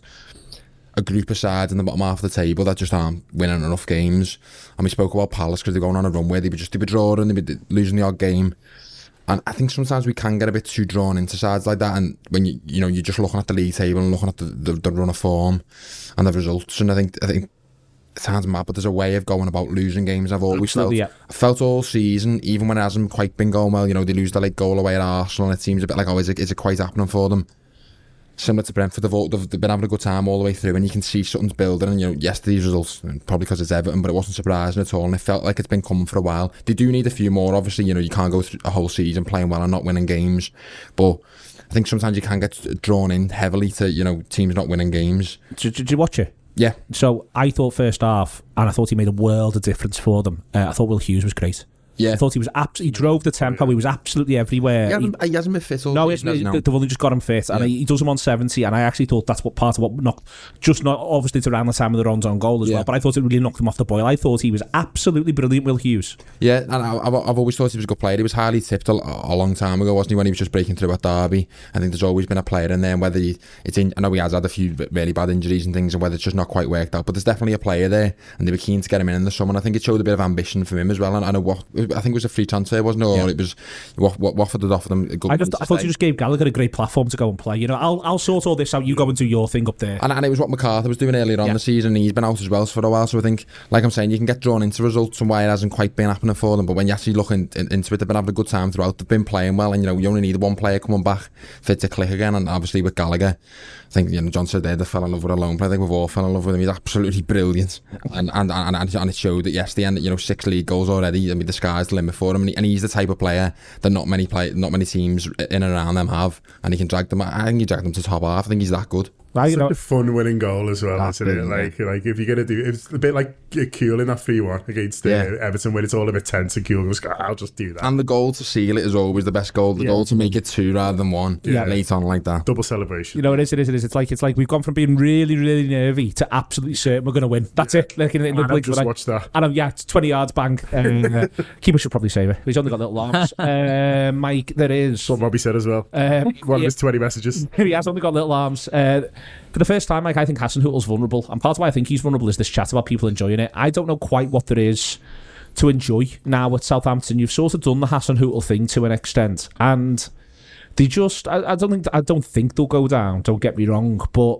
a group of sides in the bottom half of the table that just aren't winning enough games, and we spoke about Palace because they're going on a run where they were drawing, they were losing the odd game. And I think sometimes we can get a bit too drawn into sides like that, and when you're just looking at the league table and looking at the run of form and the results, and I think it sounds mad, but there's a way of going about losing games. I've always felt all season, even when it hasn't quite been going well. They lose the late goal away at Arsenal, and it seems a bit like, is it quite happening for them? Similar to Brentford, they've been having a good time all the way through, and you can see something's building. And yesterday's results, probably because it's Everton, but it wasn't surprising at all, and it felt like it's been coming for a while. They do need a few more, obviously. You can't go through a whole season playing well and not winning games, but I think sometimes you can get drawn in heavily to teams not winning games. Did you watch it? Yeah. So I thought first half, and I thought he made a world of difference for them. I thought Will Hughes was great. Yeah, I thought he was he drove the tempo. He was absolutely everywhere. He hasn't been fit all season. No, they've only just got him fit, and he does him on 70. And I actually thought that's what part of what knocked. Not obviously it's around the time of the Ron's own goal as well, but I thought it really knocked him off the boil. I thought he was absolutely brilliant, Will Hughes. Yeah, and I've always thought he was a good player. He was highly tipped a long time ago, wasn't he? When he was just breaking through at Derby. I think there's always been a player in there, and whether I know he has had a few really bad injuries and things, and whether it's just not quite worked out. But there's definitely a player there, and they were keen to get him in the summer. And I think it showed a bit of ambition from him as well. And I think it was a free transfer, wasn't it? Or it was Watford had offered them a good. I thought you just gave Gallagher a great platform to go and play. I'll sort all this out. You go and do your thing up there. And it was what McArthur was doing earlier on the season. He's been out as well for a while. So I think, like I'm saying, you can get drawn into results and why it hasn't quite been happening for them. But when you actually look into it, they've been having a good time throughout. They've been playing well, and you only need one player coming back fit to click again. And obviously with Gallagher, I think John said they fell in love with a lone player. I think we've all fell in love with him. He's absolutely brilliant, and it showed at yesterday. And 6 league goals already. I mean, the sky's the limit for him, and he's the type of player that not many teams in and around them have, and he can drag them. I think he dragged them to top half. I think he's that good. Such a fun winning goal as well, isn't it? Like if you're gonna do, it's a bit like Kuhl in that 3-1 against Everton, where it's all a bit tense, and Kuhl goes, "I'll just do that." And the goal to seal it is always the best goal. The goal to make it 2 rather than 1, late on like that, double celebration. You know, it is. It's like we've gone from being really, really nervy to absolutely certain we're going to win. That's it. Like in the blink. Just watch that. And it's 20 yards, bang. Keeper should probably save it. He's only got little arms. Mike, there is what Robbie said as well. One of his 20 messages. He has only got little arms. For the first time, Mike, I think Hasenhüttl's vulnerable. And part of why I think he's vulnerable is this chat about people enjoying it. I don't know quite what there is to enjoy now at Southampton. You've sort of done the Hasenhüttl thing to an extent, and they just I don't think they'll go down, don't get me wrong, but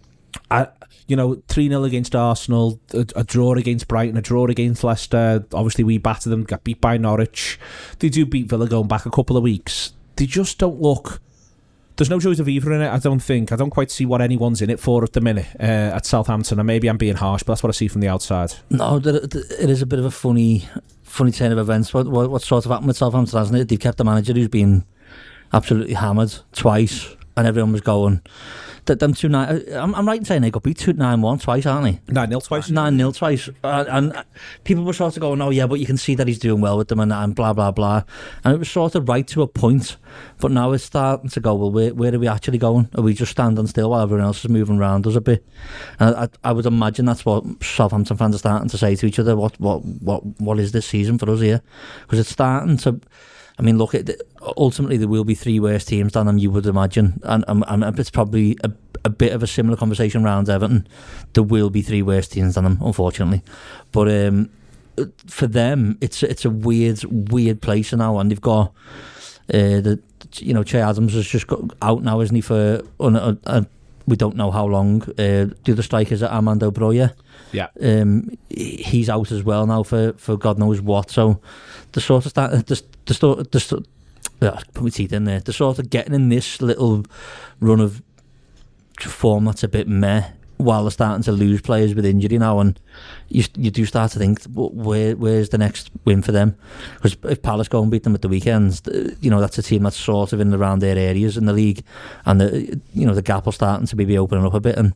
3-0 against Arsenal, a draw against Brighton, a draw against Leicester, obviously we battered them, got beat by Norwich. They do beat Villa going back a couple of weeks. They just don't look, there's no joys of either in it, I don't think. I don't quite see what anyone's in it for at the minute at Southampton, and maybe I'm being harsh, but that's what I see from the outside. No, it is a bit of a funny turn of events. What sort of happened with Southampton, hasn't it? They've kept a manager who's been absolutely hammered twice, and everyone was going, them 2-9, I'm right in saying they got beat 9-1 twice, aren't they? 9-0 twice. 9-0 twice. And people were sort of going, oh yeah, but you can see that he's doing well with them and blah, blah, blah. And it was sort of right to a point. But now it's starting to go, well, where are we actually going? Are we just standing still while everyone else is moving around us a bit? And I would imagine that's what Southampton fans are starting to say to each other. What is this season for us here? Because it's starting to... I mean, look, ultimately there will be 3 worse teams than them, you would imagine, and it's probably a bit of a similar conversation around Everton. There will be 3 worse teams than them, unfortunately, but for them, it's a weird place now, and they've got Che Adams has just got out now, isn't he? For we don't know how long. The other strikers are Armando Broja. Yeah. He's out as well now for God knows what. So the sort of put my teeth in there. They're sort of getting in this little run of form that's a bit meh, while they're starting to lose players with injury now, and you do start to think, where's the next win for them? Because if Palace go and beat them at the weekends, that's a team that's sort of in and around their areas in the league, and the gap will starting to be opening up a bit, and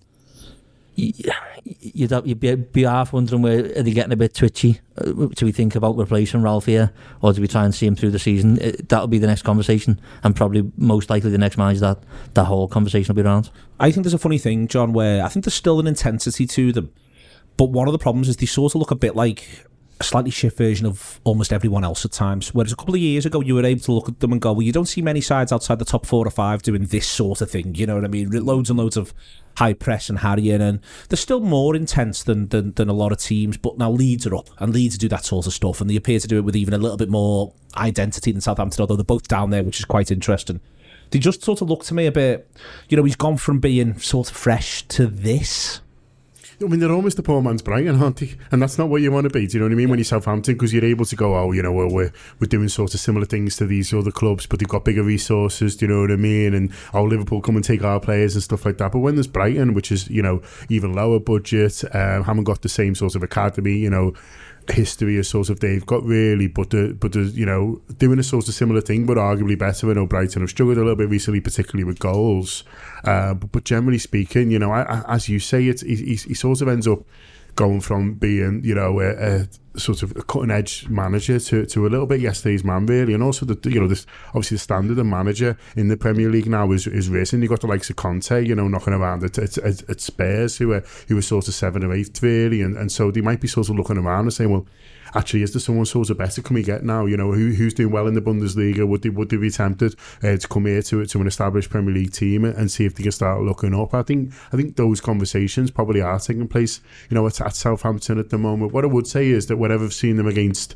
you'd be half wondering, where are they getting a bit twitchy? Do we think about replacing Ralph here, or do we try and see him through the season? That'll be the next conversation, and probably most likely the next manager that whole conversation will be around. I think there's a funny thing, John, where I think there's still an intensity to them, but one of the problems is they sort of look a bit like a slightly shit version of almost everyone else at times. Whereas a couple of years ago, you were able to look at them and go, well, you don't see many sides outside the top 4 or 5 doing this sort of thing. You know what I mean? Loads and loads of high press and harrying, and they're still more intense than a lot of teams. But now Leeds are up, and Leeds do that sort of stuff, and they appear to do it with even a little bit more identity than Southampton, although they're both down there, which is quite interesting. They just sort of look to me a bit, he's gone from being sort of fresh to this. I mean, they're almost the poor man's Brighton, aren't they? And that's not what you want to be, do you know what I mean? When you're Southampton, because you're able to go, we're doing sort of similar things to these other clubs, but they've got bigger resources, do you know what I mean? And Liverpool come and take our players and stuff like that. But when there's Brighton, which is, even lower budget, haven't got the same sort of academy, history as sort of they've got really, but they're doing a sort of similar thing, but arguably better. I know Brighton have struggled a little bit recently, particularly with goals, but generally speaking, as you say, he sort of ends up going from being a sort of a cutting edge manager to a little bit yesterday's man, really. And also this obviously the standard of manager in the Premier League now is risen. You've got the likes of Conte, knocking around at Spurs, who are sort of 7th or 8th, really, and so they might be sort of looking around and saying, well, actually, is there someone sort of better can we get now? Who's doing well in the Bundesliga? Would they be tempted to come here to an established Premier League team and see if they can start looking up? I think those conversations probably are taking place, at Southampton at the moment. What I would say is that whenever I've seen them against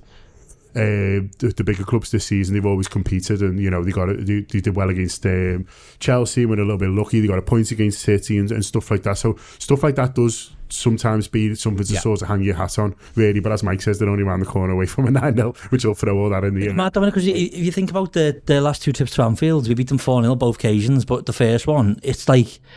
the bigger clubs this season, they've always competed, and they did well against Chelsea, went a little bit lucky. They got a point against City and stuff like that. So stuff like that does sometimes be something to sort of hang your hat on, really. But as Mike says, they're only around the corner away from a 9-0, which will throw all that in the air. Mad, because if you think about the last 2 trips to Anfield, we beat them 4-0 both occasions, but the first one, it's like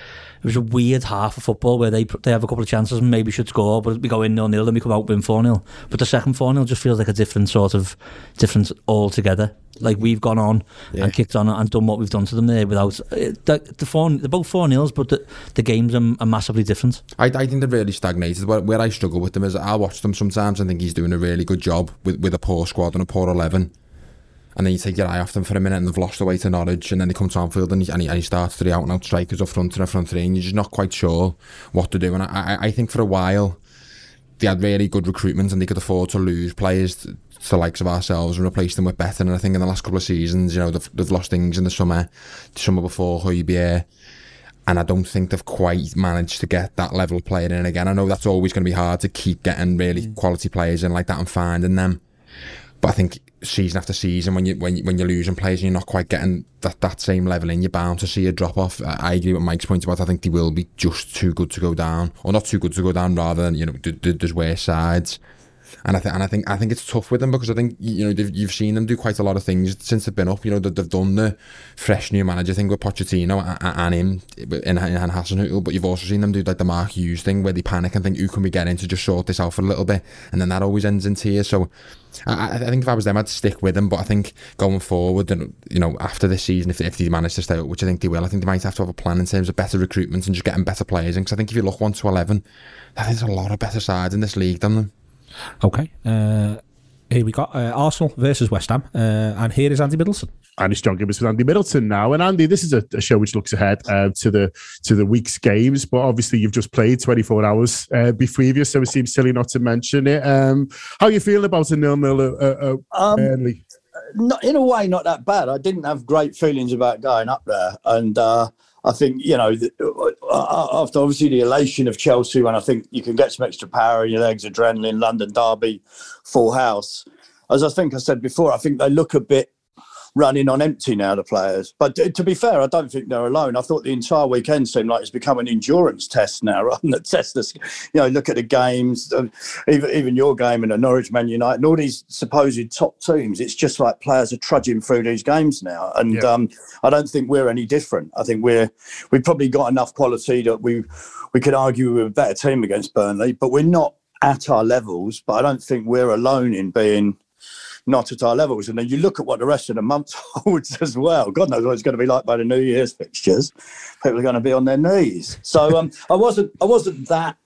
was a weird half of football where they have a couple of chances and maybe should score, but we go in 0-0 and we come out win 4-0. But the second 4-0 just feels like a different altogether. Like we've gone on and kicked on and done what we've done to them there without they're both 4-0s, but the games are massively different. I think they're really stagnated. Where I struggle with them is I watch them sometimes and think he's doing a really good job with a poor squad and a poor 11. And then you take your eye off them for a minute and they've lost away to Norwich, and then they come to Anfield and he starts 3 out-and-out strikers up front and a front three, and you're just not quite sure what to do. And I think for a while they had really good recruitment and they could afford to lose players to the likes of ourselves and replace them with better. And I think in the last couple of seasons, they've lost things in the summer before Højbjerg, and I don't think they've quite managed to get that level of player in again. I know that's always going to be hard to keep getting really quality players in like that and finding them, but I think season after season, when you're losing players and you're not quite getting that same level in, you're bound to see a drop off. I agree with Mike's point about I think they will be just too good to go down, or not too good to go down, rather than there's worse sides. And I think it's tough with them because I think you've seen them do quite a lot of things since they've been up. They've done the fresh new manager thing with Pochettino and him and Hasenhüttl, but you've also seen them do like the Mark Hughes thing where they panic and think, who can we get in to just sort this out for a little bit, and then that always ends in tears. So I think if I was them, I'd stick with them. But I think going forward, and after this season, if they manage to stay up, which I think they will, I think they might have to have a plan in terms of better recruitment and just getting better players in. Because I think if you look 1 to 11, there's a lot of better sides in this league than them. Okay, here we got Arsenal versus West Ham, and here is Andy Middleton. And it's John Gibbons with Andy Middleton now. And Andy, this is a show which looks ahead to the week's games, but obviously you've just played 24 hours before you, so it seems silly not to mention it. How are you feeling about a 0-0 early? Not, in a way, not that bad. I didn't have great feelings about going up there, and I think, after obviously the elation of Chelsea, when I think you can get some extra power in your legs, adrenaline, London derby, full house. As I think I said before, I think they look a bit running on empty now, the players. But to be fair, I don't think they're alone. I thought the entire weekend seemed like it's become an endurance test now, rather than a test. Look at the games, even your game and the Norwich Man United and all these supposed top teams. It's just like players are trudging through these games now. And I don't think we're any different. I think we've probably got enough quality that we could argue we're a better team against Burnley, but we're not at our levels. But I don't think we're alone in being not at our levels. And then you look at what the rest of the month holds as well. God knows what it's going to be like by the New Year's fixtures. People are going to be on their knees. So I wasn't that,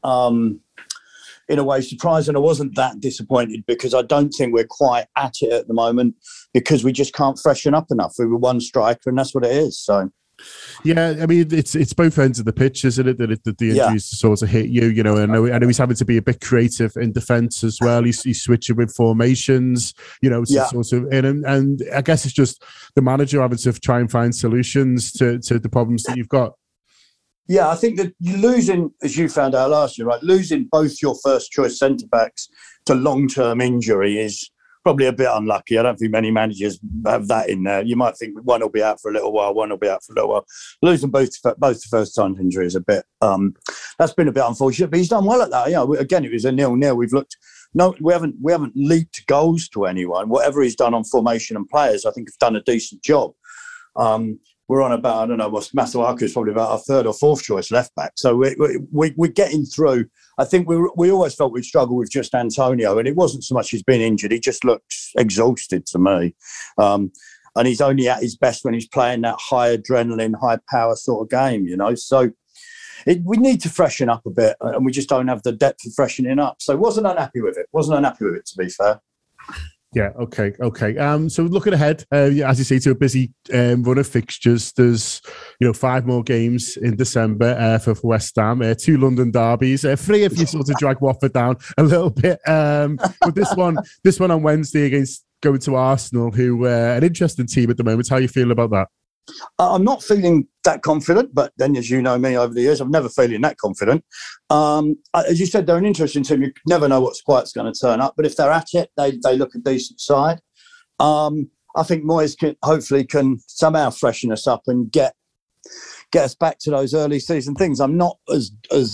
in a way, surprised, and I wasn't that disappointed, because I don't think we're quite at it at the moment, because we just can't freshen up enough. We were one striker, and that's what it is. So. Yeah, I mean, it's both ends of the pitch, isn't it? That the injuries sort of hit you. I know he's having to be a bit creative in defence as well. He's switching with formations, sort of and I guess it's just the manager having to try and find solutions to the problems that you've got. Yeah, I think that you're losing, as you found out last year, right? Losing both your first choice centre backs to long-term injury is probably a bit unlucky. I don't think many managers have that in there. You might think one will be out for a little while, one will be out for a little while. Losing both the first time injury is a bit, that's been a bit unfortunate, but he's done well at that. Again, it was a 0-0. We haven't leaked goals to anyone. Whatever he's done on formation and players, I think have done a decent job. We're on about, I don't know, Masuaku is probably about our third or fourth choice left back. So we're getting through. I think we always felt we'd struggle with just Antonio, and it wasn't so much he's been injured. He just looks exhausted to me. And he's only at his best when he's playing that high adrenaline, high power sort of game, So we need to freshen up a bit, and we just don't have the depth of freshening up. So wasn't unhappy with it, to be fair. Yeah, okay. So looking ahead, as you say, to a busy run of fixtures. There's 5 more games in December for West Ham, 2 London derbies, 3 if you sort of drag Watford down a little bit. But this one on Wednesday against going to Arsenal, who an interesting team at the moment. How are you feeling about that? I'm not feeling that confident, but then, as you know me over the years, I'm never feeling that confident. As you said, they're an interesting team. You never know what's quite going to turn up, but if they're at it, they look a decent side. I think Moyes hopefully can somehow freshen us up and get us back to those early season things. I'm not as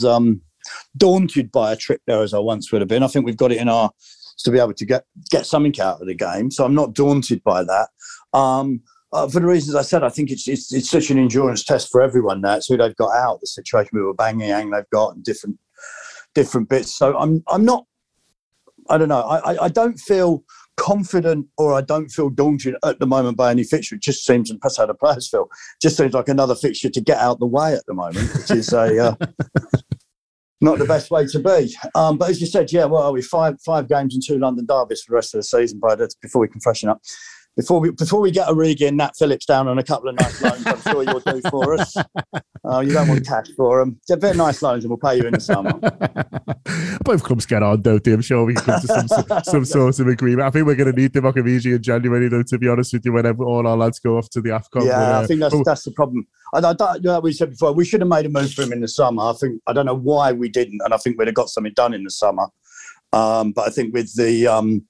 daunted by a trip there as I once would have been. I think we've got it in to be able to get something out of the game, so I'm not daunted by that. for the reasons I said, I think it's such an endurance test for everyone now. It's who they've got out, the situation with Aubameyang they've got, and different bits. So I'm not. I don't know. I don't feel confident, or I don't feel daunted at the moment by any fixture. It just seems, and that's how the players feel. Just seems like another fixture to get out the way at the moment, which is not the best way to be. But as you said, yeah, well, we 5 games and 2 London derbies for the rest of the season, but that's before we can freshen up. Before we get Origi and Nat Phillips down on a couple of nice loans, I'm sure you'll do for us. You don't want cash for them. They're very nice loans, and we'll pay you in the summer. Both clubs get on, don't they? I'm sure we can come to some sort of agreement. I think we're going to need the Origi in January, though, to be honest with you, whenever all our lads go off to the AFCON. Yeah, I think that's the problem. Like we said before, we should have made a move for him in the summer. I don't know why we didn't, and I think we'd have got something done in the summer. But I think with the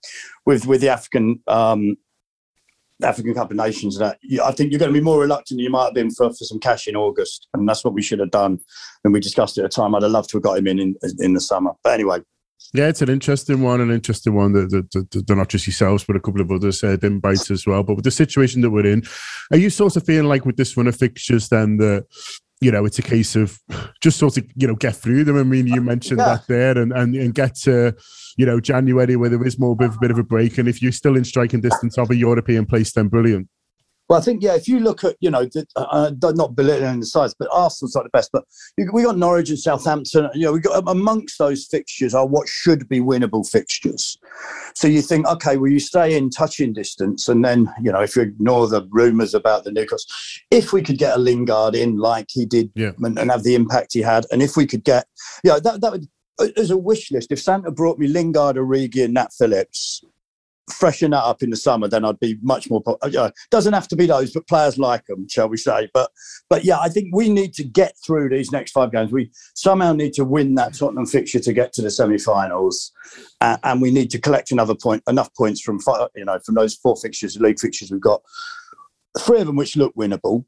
African Cup of Nations, I think you're going to be more reluctant than you might have been for some cash in August, and that's what we should have done. And we discussed it at the time. I'd have loved to have got him in the summer, but anyway. Yeah, it's an interesting one that they're not just yourselves, but a couple of others didn't bite as well. But with the situation that we're in, are you sort of feeling like with this run of fixtures then that, you know, it's a case of just sort of, you know, get through them? I mean, you mentioned that there and get to, you know, January where there is more bit of a break. And if you're still in striking distance of a European place, then brilliant. Well, I think, yeah, if you look at, you know, not belittling the sides, but Arsenal's like the best. But we got Norwich and Southampton. You know, we got amongst those fixtures are what should be winnable fixtures. So you think, okay, well, you stay in touching distance, and then, you know, if you ignore the rumours about the Newcastle, if we could get a Lingard in like he did and have the impact he had, and if we could get, yeah, that would, as a wish list, if Santa brought me Lingard, Origi, and Nat Phillips, freshen that up in the summer, then I'd be much more. Doesn't have to be those, but players like them, shall we say? But yeah, I think we need to get through these next 5 games. We somehow need to win that Tottenham fixture to get to the semi-finals, and we need to collect enough points from those 4 fixtures, league fixtures we've got, 3 of them which look winnable.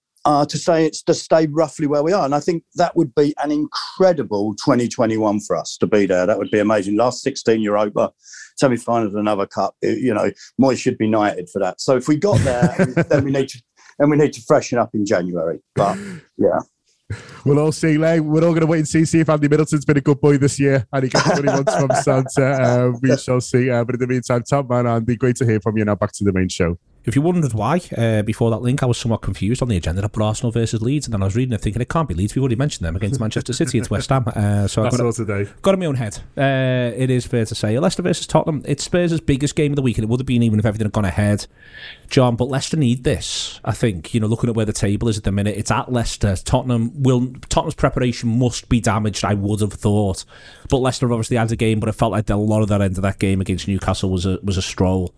To stay roughly where we are. And I think that would be an incredible 2021 for us to be there. That would be amazing. Last 16 Europa, semi-finals, another cup. You know, Moyes should be knighted for that. So if we got there, then we need to freshen up in January. But yeah. We'll all see. We're all going to wait and see if Andy Middleton's been a good boy this year and he gets what he wants from Santa. We shall see. But in the meantime, top man Andy, great to hear from you. Now back to the main show. If you wondered why, before that link, I was somewhat confused on the agenda. I put Arsenal versus Leeds, and then I was reading it thinking, it can't be Leeds. We've already mentioned them against Manchester City. It's West Ham. So I've got in my own head. It is fair to say. Leicester versus Tottenham, it's Spurs' biggest game of the week, and it would have been even if everything had gone ahead, John. But Leicester need this, I think. You know, looking at where the table is at the minute, it's at Leicester. Tottenham's preparation must be damaged, I would have thought. But Leicester obviously had a game, but it felt like a lot of that end of that game against Newcastle was a stroll.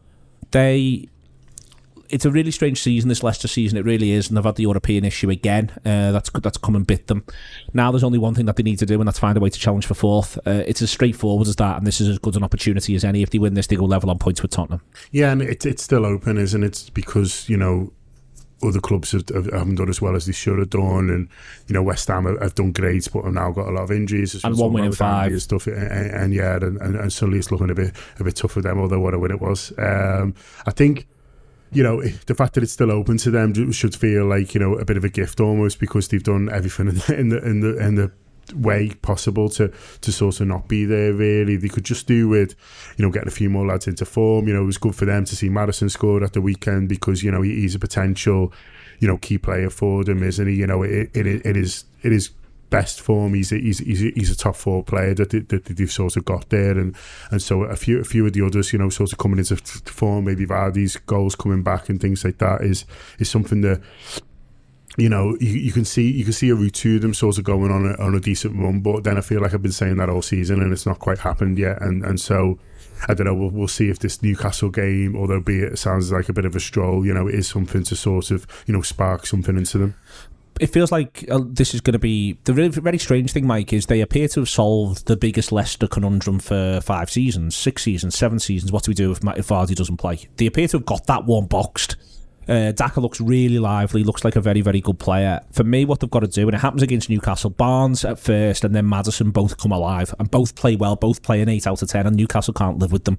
It's a really strange season, this Leicester season. It really is, and they've had the European issue again. That's come and bit them. Now there's only one thing that they need to do, and that's find a way to challenge for 4th. It's as straightforward as that, and this is as good an opportunity as any. If they win this, they go level on points with Tottenham. Yeah, and it's still open, isn't it? Because, you know, other clubs haven't done as well as they should have done, and, you know, West Ham have done great, but have now got a lot of injuries and 1 win in 5 and stuff, and suddenly it's looking a bit tough for them. Although what a win it was. I think, you know, the fact that it's still open to them should feel like, you know, a bit of a gift almost, because they've done everything in the way possible to sort of not be there. Really, they could just do with, you know, getting a few more lads into form. You know, it was good for them to see Maddison scored at the weekend, because, you know, he's a potential, you know, key player for them, isn't he? You know, it is best form. He's a top 4 player that they've sort of got there, and so a few of the others, you know, sort of coming into form. Maybe Vardy's goals coming back and things like that is something that, you know, you can see a route to them sort of going on a decent run. But then I feel like I've been saying that all season, and it's not quite happened yet. And so I don't know. We'll see if this Newcastle game, although it sounds like a bit of a stroll, you know, is something to sort of, you know, spark something into them. It feels like this is going to be... The really very strange thing, Mike, is they appear to have solved the biggest Leicester conundrum for 5 seasons, 6 seasons, 7 seasons. What do we do if Vardy doesn't play? They appear to have got that one boxed. Daka looks really lively, looks like a very, very good player. For me, what they've got to do, and it happens against Newcastle, Barnes at first and then Maddison both come alive and both play well, both play an 8 out of 10, and Newcastle can't live with them.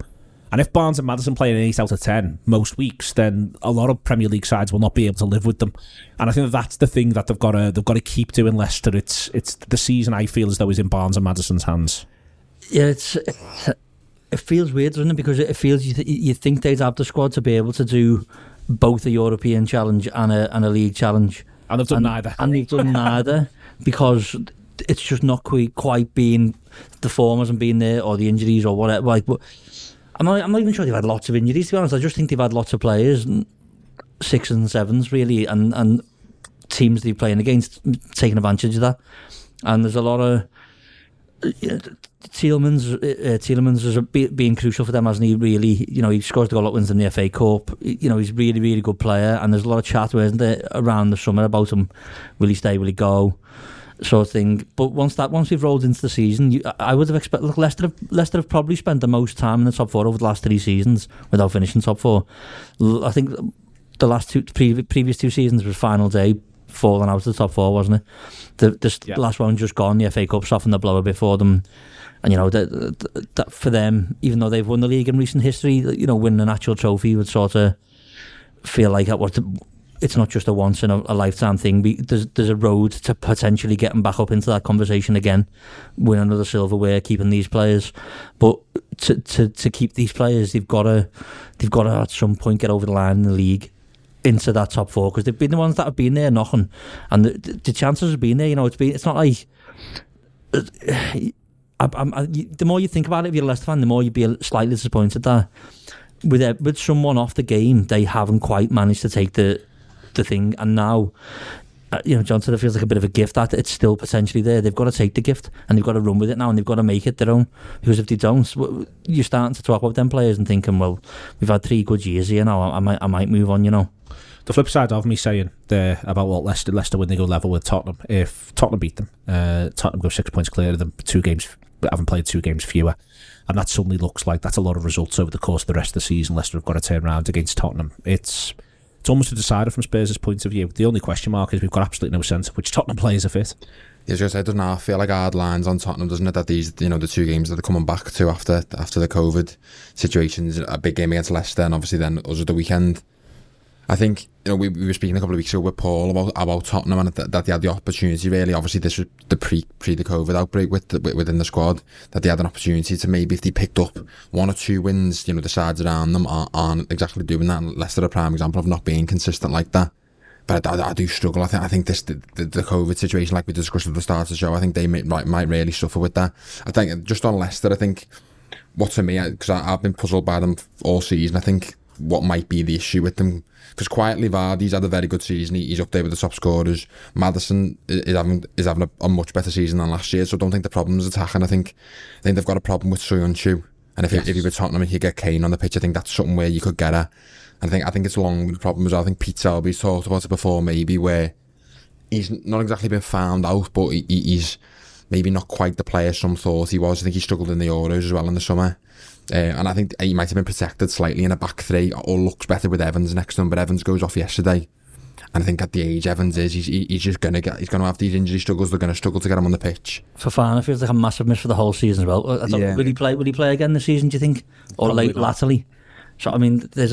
And if Barnes and Maddison play an 8 out of 10 most weeks, then a lot of Premier League sides will not be able to live with them. And I think that's the thing that they've got to keep doing. Leicester, it's the season I feel as though is in Barnes and Maddison's hands. Yeah, it feels weird, doesn't it? Because it feels you think they'd have the squad to be able to do both a European challenge and a league challenge, and they've done neither. And they've done neither because it's just not quite being the form hasn't been there, or the injuries or whatever. Like, but I'm not even sure they've had lots of injuries, to be honest. I just think they've had lots of players, 6s and 7s really, and teams they're playing against taking advantage of that. And there's a lot of Tielemans is being crucial for them, hasn't he? Really, he scores the goal that wins them the FA Cup. He's a really, really good player, and there's a lot of chat, isn't there, around the summer about him. Will he stay? Will he go? Sort of thing. But once we've rolled into the season, I would have expected. Look, Leicester have probably spent the most time in the top 4 over the last 3 seasons without finishing top 4. I think the last previous 2 seasons was final day falling out of the top 4, wasn't it? The last one just gone. The FA Cup softened the blow a bit for them. And that for them, even though they've won the league in recent history, winning an actual trophy would sort of feel like it's not just a once in a lifetime thing. There's a road to potentially getting back up into that conversation again, win another silverware, keeping these players. But to keep these players, they've got to at some point get over the line in the league into that top 4, because they've been the ones that have been there knocking, and the chances have been there. It's not like. The more you think about it, if you're a Leicester fan, the more you'd be slightly disappointed that with someone off the game, they haven't quite managed to take the thing. And now, John said it feels like a bit of a gift that it's still potentially there. They've got to take the gift and they've got to run with it now, and they've got to make it their own. Because if they don't, you're starting to talk about them players and thinking, well, we've had 3 good years here now. I might move on. The flip side of me saying there about what Leicester when they go level with Tottenham, if Tottenham beat them, Tottenham go 6 points clear of them, 2 games, haven't played 2 games fewer, and that suddenly looks like that's a lot of results over the course of the rest of the season. Leicester have got to turn around against Tottenham. It's almost a decider from Spurs' point of view. The only question mark is we've got absolutely no sense of which Tottenham players are fit. Yeah, just it doesn't half feel like hard lines on Tottenham, doesn't it? That these, the 2 games that they're coming back to after the COVID situations, a big game against Leicester, and obviously then us at the weekend. I think we were speaking a couple of weeks ago with Paul about Tottenham, and that they had the opportunity. Really, obviously this was the pre the COVID outbreak within the squad, that they had an opportunity to maybe, if they picked up 1 or 2 wins, the sides around them aren't exactly doing that. And Leicester are a prime example of not being consistent like that. But I do struggle. I think this the COVID situation, like we discussed at the start of the show, I think they might really suffer with that. I think just on Leicester, I think what to me, because I've been puzzled by them all season, I think what might be the issue with them, because quietly Vardy's had a very good season. He's up there with the top scorers. Maddison is having a much better season than last year, so I don't think the problem is attacking. I think they've got a problem with Soyuncu, and if you were Tottenham and you get Kane on the pitch, I think that's something where you could get at. And I think it's along with the problem as well. I think Pete Selby's talked about it before, maybe, where he's not exactly been found out, but he's maybe not quite the player some thought he was. I think he struggled in the Euros as well in the summer. And I think he might have been protected slightly in a back 3, or looks better with Evans next to him, but Evans goes off yesterday. And I think at the age Evans is, he's just going to have these injury struggles. They're going to struggle to get him on the pitch. Fofana feels like a massive miss for the whole season as well. Will he play again this season, do you think? Or latterly? So, I mean, you're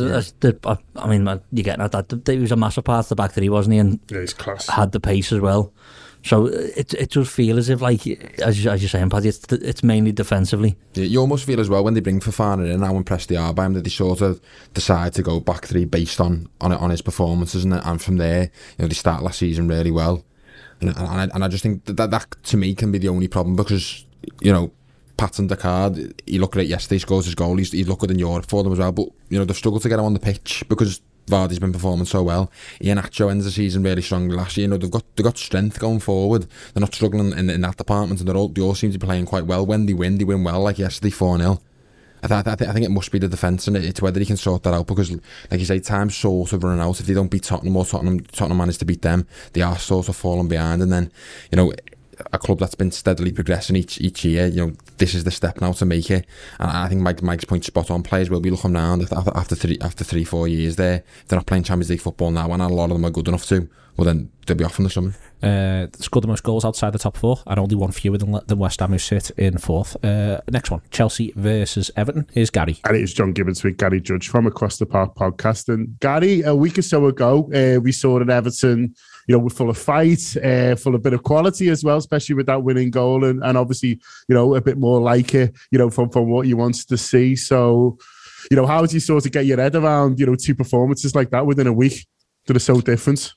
getting at that. He was a massive part of the back 3, wasn't he? And he's class. Had the pace as well. So it does feel as if, like, as you're saying, Paddy, it's mainly defensively. Yeah, you almost feel as well when they bring Fofana in, how impressed they are by him, that they sort of decide to go back 3 based on his performances, and from there, they start last season really well. And I just think that to me can be the only problem, because Patson Dakar, he looked great yesterday, scores his goal, he's looked good in Europe for them as well, but they've struggled to get him on the pitch because Vardy's been performing so well. Iheanacho ends the season really strongly last year. They've got strength going forward. They're not struggling in that department, and they all seem to be playing quite well. When they win well, like yesterday 4-0. I think it must be the defence, and it's whether he can sort that out, because, like you say, time's sort of running out. If they don't beat Tottenham, or Tottenham manage to beat them, they are sort of falling behind. And then, a club that's been steadily progressing each year. You know, this is the step now to make it. And I think Mike's point spot on. Players will be looking around after 3-4 years there. If they're not playing Champions League football now, and a lot of them are good enough to, well then they'll be off in the summer. Scored the most goals outside the top 4 and only one fewer than West Ham, who sit in 4th. Next one, Chelsea versus Everton. Here's Gary. And it's John Gibbons with Gary Judge from Across the Park podcast. And Gary, a week or so ago, we saw that Everton, you know, were full of fight, full of a bit of quality as well, especially with that winning goal, and obviously, you know, a bit more like it, you know, from what you wanted to see. So, you know, how do you sort of get your head around, you know, 2 performances like that within a week that are so different?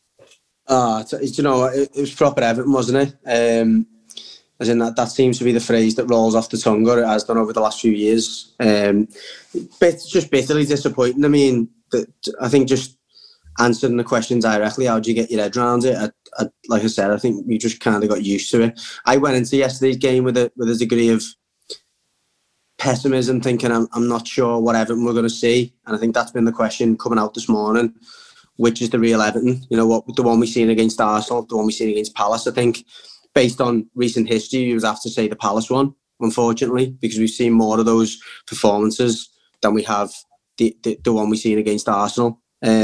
You know, it was proper Everton, wasn't it? As in that seems to be the phrase that rolls off the tongue, or it has done over the last few years. Just bitterly disappointing. I mean, I think just answering the question directly, how do you get your head around it? Like I said, I think we just kind of got used to it. I went into yesterday's game with a degree of pessimism, thinking I'm not sure what Everton we're going to see, and I think that's been the question coming out this morning. Which is the real Everton? You know, what the one we've seen against Arsenal, the one we've seen against Palace. I think, based on recent history, you would have to say the Palace one, unfortunately, because we've seen more of those performances than we have the one we've seen against Arsenal.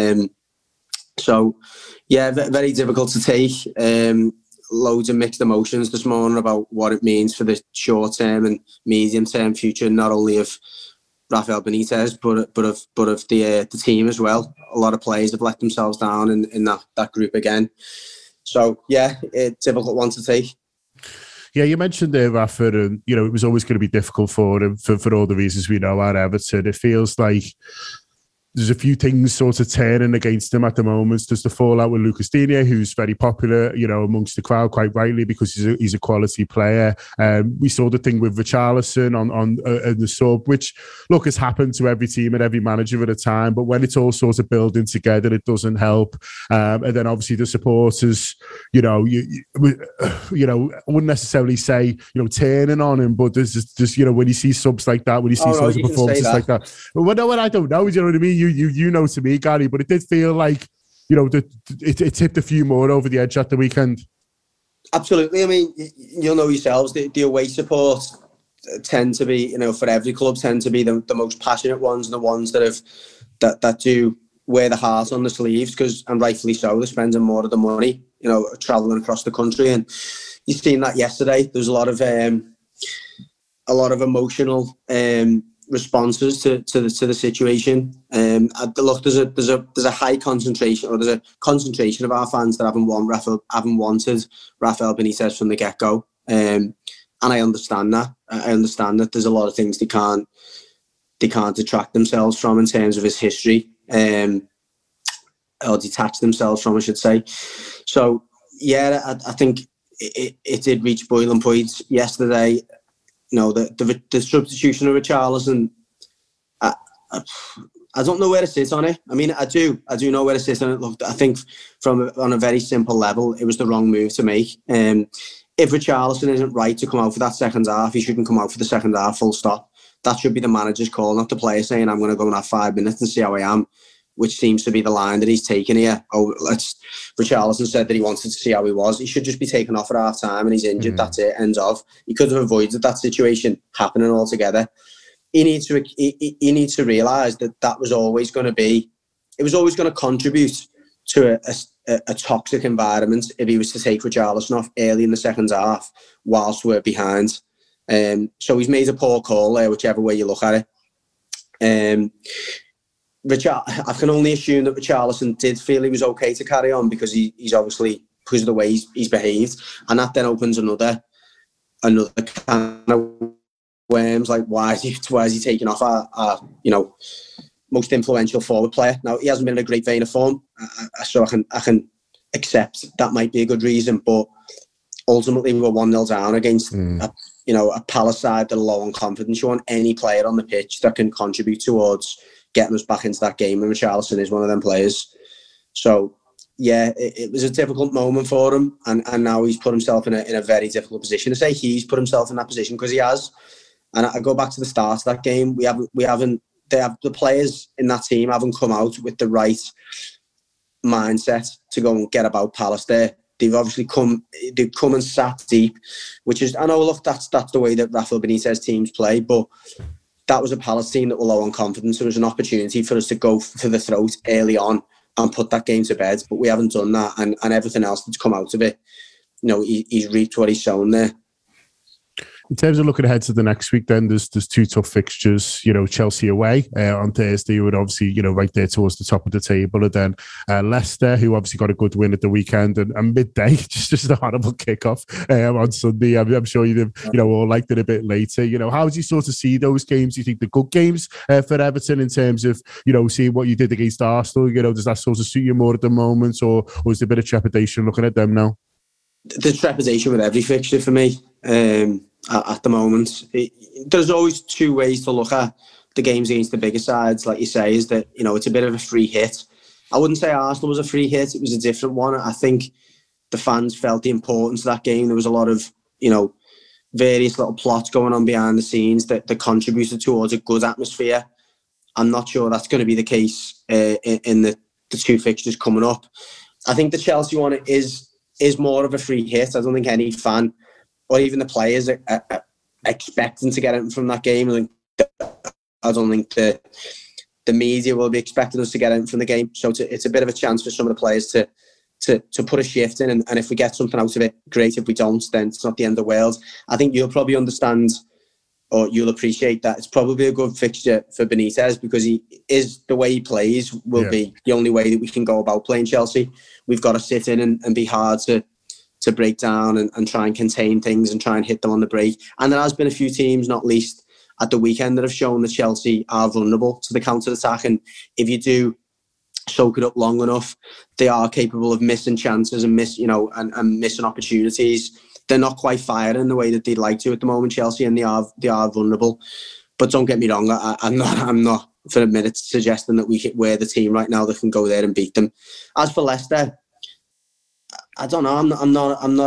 So, yeah, very difficult to take. Loads of mixed emotions this morning about what it means for the short-term and medium-term future, not only of Rafael Benitez, but of the team as well. A lot of players have let themselves down in that group again. So yeah, it's a difficult one to take. Yeah, you mentioned there, Rafa, and you know it was always going to be difficult for him for all the reasons we know at Everton. It feels like there's a few things sort of turning against him at the moment. There's the fallout with Lucas Digne, who's very popular, you know, amongst the crowd, quite rightly, because he's a quality player. We saw the thing with Richarlison on the sub, which, look, has happened to every team and every manager at a time. But when it's all sort of building together, it doesn't help. And then obviously the supporters, you know, I wouldn't necessarily say, you know, turning on him, but there's just you know, when you see subs like that, when you see sort of performances like that. Well, no, I don't know. You know what I mean? You know to me, Gary, but it did feel like, you know, it tipped a few more over the edge at the weekend. Absolutely. I mean, you'll know yourselves, the away support tend to be, you know, for every club, tend to be the most passionate ones, and the ones that do wear the heart on the sleeves, because, and rightfully so, they're spending more of the money, you know, travelling across the country. And you've seen that yesterday. There's a lot of emotional responses to the situation. Look, there's a high concentration, or there's a concentration of our fans that haven't wanted Rafael Benitez from the get-go, and I understand that. I understand that there's a lot of things they can't detract themselves from in terms of his history, or detach themselves from, I should say. So yeah, I think it did reach boiling point yesterday. You know, the substitution of Richarlison, I don't know where to sit on it. I mean, I do know where to sit on it. Look, I think on a very simple level, it was the wrong move to make. If Richarlison isn't right to come out for that second half, he shouldn't come out for the second half, full stop. That should be the manager's call, not the player saying, I'm going to go and have 5 minutes and see how I am, which seems to be the line that he's taken here. Richarlison said that he wanted to see how he was. He should just be taken off at half time, and he's injured. That's it, ends of. He could have avoided that situation happening altogether. He needs to realise that was always going to be, it was always going to contribute to a toxic environment if he was to take Richarlison off early in the second half whilst we're behind. So he's made a poor call there, whichever way you look at it. I can only assume that Richarlison did feel he was okay to carry on, because he's obviously, because of the way he's behaved, and that then opens another kind of worms. Like, why is he taking off our you know, most influential forward player? Now, he hasn't been in a great vein of form, so I can accept that might be a good reason, but ultimately we're 1-0 down against a Palace side that are low on confidence. You want any player on the pitch that can contribute towards getting us back into that game, and Richarlison is one of them players. So yeah, it was a difficult moment for him, and now he's put himself in a very difficult position. To say he's put himself in that position, because he has. And I go back to the start of that game. The players in that team haven't come out with the right mindset to go and get about Palace there. they've obviously come and sat deep, which is, I know, look, that's the way that Rafael Benitez teams play, but that was a Palace team that were low on confidence. There was an opportunity for us to go for the throat early on and put that game to bed, but we haven't done that, and everything else that's come out of it, he's reaped what he's sown there. In terms of looking ahead to the next week, then there's 2 tough fixtures. Chelsea away on Thursday, who would obviously right there towards the top of the table, and then Leicester, who obviously got a good win at the weekend, and midday, just a horrible kickoff on Sunday. I'm sure you'd have all liked it a bit later. How do you sort of see those games? Do you think the good games for Everton in terms of seeing what you did against Arsenal? Does that sort of suit you more at the moment, or is there a bit of trepidation looking at them now? There's trepidation with every fixture for me. At the moment, there's always 2 ways to look at the games against the bigger sides, like you say, is that it's a bit of a free hit. I wouldn't say Arsenal was a free hit, it was a different one. I think the fans felt the importance of that game. There was a lot of various little plots going on behind the scenes that contributed towards a good atmosphere. I'm not sure that's going to be the case in the 2 fixtures coming up. I think the Chelsea one is more of a free hit. I don't think any fan or even the players are expecting to get anything from that game. I don't think the media will be expecting us to get anything from the game. So it's a bit of a chance for some of the players to put a shift in. And if we get something out of it, great. If we don't, then it's not the end of the world. I think you'll probably understand, or you'll appreciate that it's probably a good fixture for Benitez, because the way he plays will be the only way that we can go about playing Chelsea. We've got to sit in and be hard to break down and try and contain things and try and hit them on the break. And there has been a few teams, not least at the weekend, that have shown that Chelsea are vulnerable to the counter-attack. And if you do soak it up long enough, they are capable of missing chances and missing opportunities. They're not quite firing the way that they'd like to at the moment, Chelsea, and they are vulnerable. But don't get me wrong, I'm not for a minute suggesting that we're the team right now that can go there and beat them. As for Leicester, I don't know. I'm not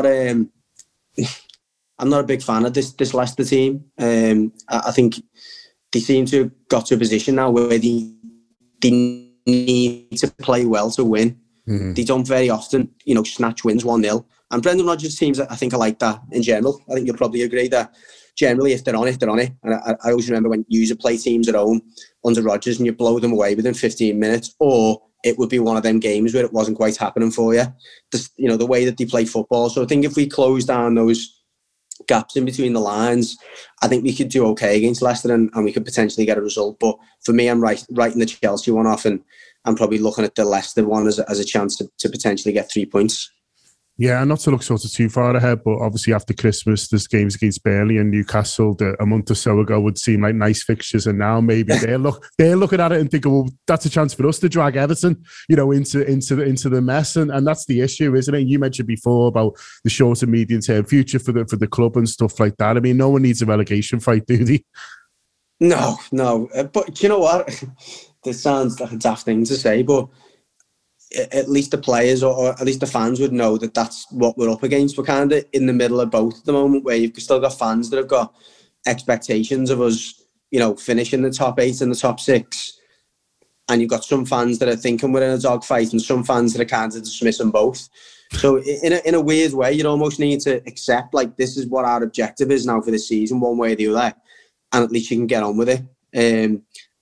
a big fan of this Leicester team. I think they seem to have got to a position now where they need to play well to win. Mm-hmm. They don't very often, snatch wins 1-0. And Brendan Rodgers teams, I think, are like that in general. I think you'll probably agree that generally, if they're on it, they're on it. And I always remember when you used to play teams at home under Rodgers and you blow them away within 15 minutes, or it would be one of them games where it wasn't quite happening for you. The way that they play football. So I think if we close down those gaps in between the lines, I think we could do okay against Leicester and we could potentially get a result. But for me, I'm writing the Chelsea one off, and I'm probably looking at the Leicester one as a chance to potentially get 3 points. Yeah, and not to look sort of too far ahead, but obviously after Christmas, there's games against Burnley and Newcastle that a month or so ago would seem like nice fixtures, and now maybe they're looking at it and thinking, well, that's a chance for us to drag Everton, into the mess, and that's the issue, isn't it? You mentioned before about the short and medium term future for the club and stuff like that. I mean, no one needs a relegation fight, do they? No, but you know what? This sounds like a daft thing to say, but at least the players or at least the fans would know that that's what we're up against. We're kind of in the middle of both at the moment, where you've still got fans that have got expectations of us, finishing the top 8 and the top 6. And you've got some fans that are thinking we're in a dogfight, and some fans that are kind of dismissing both. So in a weird way, you almost need to accept, like, this is what our objective is now for this season, one way or the other. And at least you can get on with it.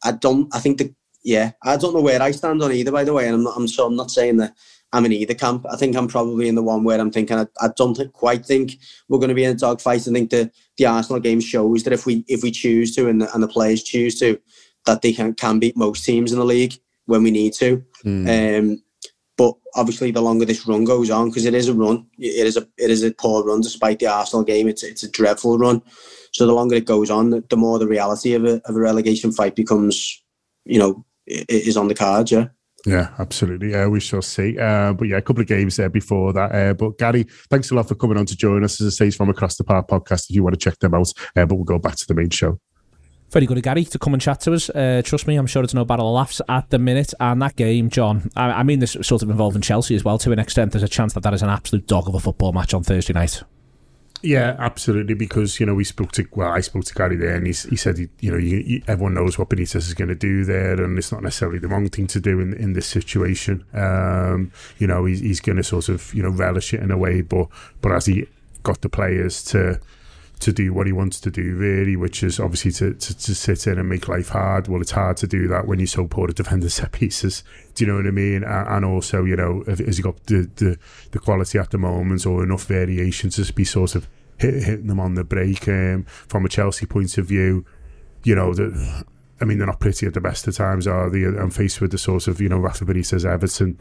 I don't know where I stand on either, by the way, and I'm not saying that I'm in either camp. I think I'm probably in the one where I'm thinking I don't quite think we're going to be in a dogfight. I think the Arsenal game shows that if we choose to and the players choose to, that they can beat most teams in the league when we need to. But obviously, the longer this run goes on, because it is a run, it is a poor run. Despite the Arsenal game, it's a dreadful run. So the longer it goes on, the more the reality of a relegation fight becomes, is on the cards, yeah. Yeah, absolutely. We shall see. But yeah, a couple of games there before that. But Gary, thanks a lot for coming on to join us, as I say, from Across the Park podcast, if you want to check them out. But we'll go back to the main show. Very good of Gary to come and chat to us. Trust me, I'm sure it's no battle of laughs at the minute. And that game, John, I mean this sort of involving Chelsea as well to an extent. There's a chance that is an absolute dog of a football match on Thursday night. Yeah, absolutely. Because I spoke to Gary there, and he said everyone knows what Benitez is going to do there, and it's not necessarily the wrong thing to do in this situation. He's going to sort of relish it in a way, but as he got the players to do what he wants to do, really, which is obviously to sit in and make life hard. Well, it's hard to do that when you're so poor at defending set pieces. Do you know what I mean? And also, has he got the quality at the moment or enough variation to be sort of hitting them on the break? From a Chelsea point of view, they're not pretty at the best of times, are they? And faced with the sort of Rafa Benitez Everton.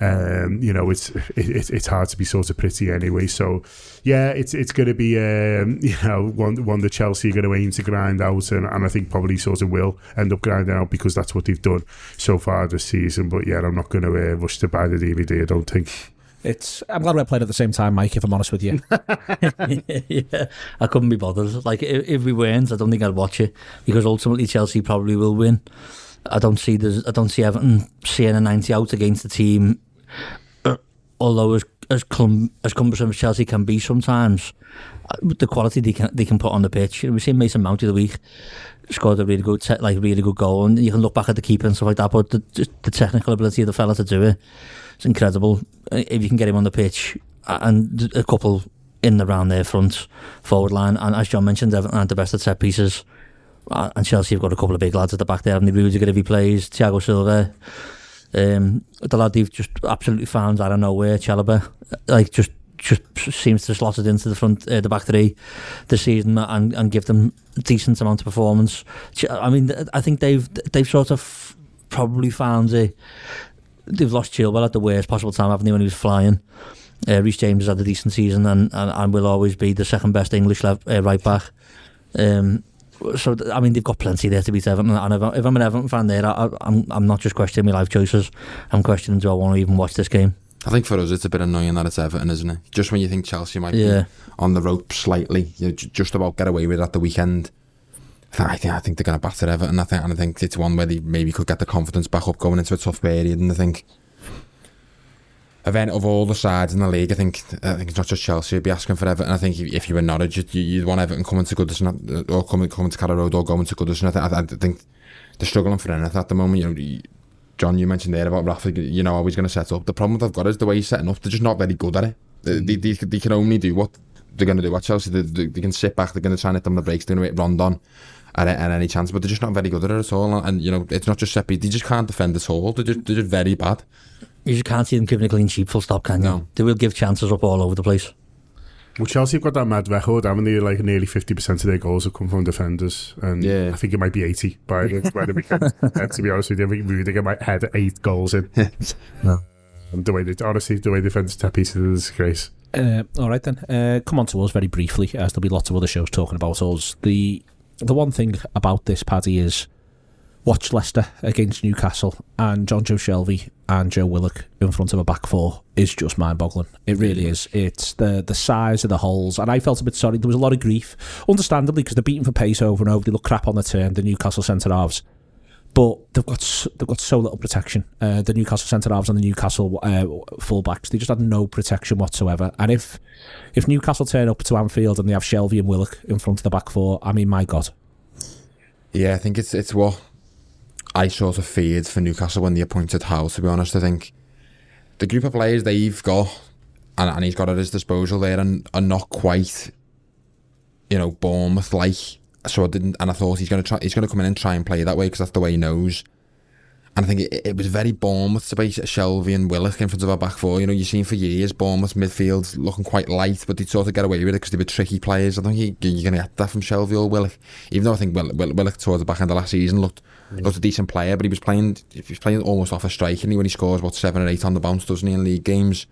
It's hard to be sort of pretty anyway. So yeah, it's going to be one that Chelsea are going to aim to grind out, and I think probably sort of will end up grinding out because that's what they've done so far this season. But yeah, I'm not going to rush to buy the DVD. I don't think. I'm glad we played at the same time, Mike, if I'm honest with you. Yeah, I couldn't be bothered. Like, if we weren't, I don't think I'd watch it, because ultimately Chelsea probably will win. I don't see Everton seeing a 90 out against the team, although as cumbersome as Chelsea can be sometimes, the quality they can put on the pitch. We've seen Mason Mount the other week scored a really good goal, and you can look back at the keeper and stuff like that, but the technical ability of the fella to do it, it's incredible. If you can get him on the pitch, and a couple in the round there front forward line, and as John mentioned, Everton aren't the best at set pieces, and Chelsea have got a couple of big lads at the back there, haven't they? Rudiger, if he plays, Thiago Silva, the lad they've just absolutely found out of nowhere, Chalobah, like just seems to slot it into the back three this season and give them a decent amount of performance. I mean, I think they've sort of probably found it. They've lost Chilwell at the worst possible time, haven't they, when he was flying. Reece James has had a decent season and will always be the second best English right back. So I mean, they've got plenty there to beat Everton, and if I'm an Everton fan there, I'm not just questioning my life choices, I'm questioning, do I want to even watch this game? I think for us it's a bit annoying that it's Everton, isn't it? Just when you think Chelsea might be on the rope slightly, just about get away with it at the weekend, I think they're going to batter Everton. I think it's one where they maybe could get the confidence back up going into a tough period. And I think of all the sides in the league, I think it's not just Chelsea would be asking for Everton. I think if you were Norwich, you'd want Everton coming to Goodison, or coming to Carrow Road, or going to Goodison. I think they're struggling for anything at the moment. John, you mentioned there about Rafa, how he's going to set up. The problem they've got is the way he's setting up. They're just not very good at it. They can only do what they're going to do at Chelsea. They can sit back, they're going to try and hit them the breaks, they're going to hit Rondon at any chance, but they're just not very good at it at all. And it's not just Seppi, they just can't defend at all. They're just very bad. You just can't see them giving a clean sheet full stop, can you? No. They will give chances up all over the place. Well, Chelsea have got that mad record, haven't they? Like nearly 50% of their goals have come from defenders, and I think it might be 80 by the weekend. To be honest with you, I think Rudiger might head 8 goals in. No. The way they defend set pieces is a disgrace. All right then, come on to us very briefly, as there'll be lots of other shows talking about us. The one thing about this, Paddy, is watch Leicester against Newcastle, and John Joe Shelvey and Joe Willock in front of a back four is just mind-boggling. It really is. It's the size of the holes, and I felt a bit sorry. There was a lot of grief, understandably, because they're beating for pace over and over. They look crap on the turn, the Newcastle centre-halves. But they've got so little protection. The Newcastle centre-halves and the Newcastle full-backs, they just had no protection whatsoever. And if Newcastle turn up to Anfield and they have Shelvey and Willock in front of the back four, I mean, my God. Yeah, I think it's what I sort of feared for Newcastle when they appointed Howe, to be honest. I think the group of players they've got, and he's got at his disposal there, are not quite, Bournemouth-like. So I thought he's going to come in and try and play that way, because that's the way he knows. And I think it was very Bournemouth to base Shelvey and Willock in front of our back four. You've seen for years Bournemouth midfield looking quite light, but they'd sort of get away with it because they were tricky players. I don't think you're going to get that from Shelvey or Willock, even though I think Willock towards the back end of last season looked a decent player, but he was playing almost off a strike, and when he scores 7 or 8 on the bounce, doesn't he, in league games?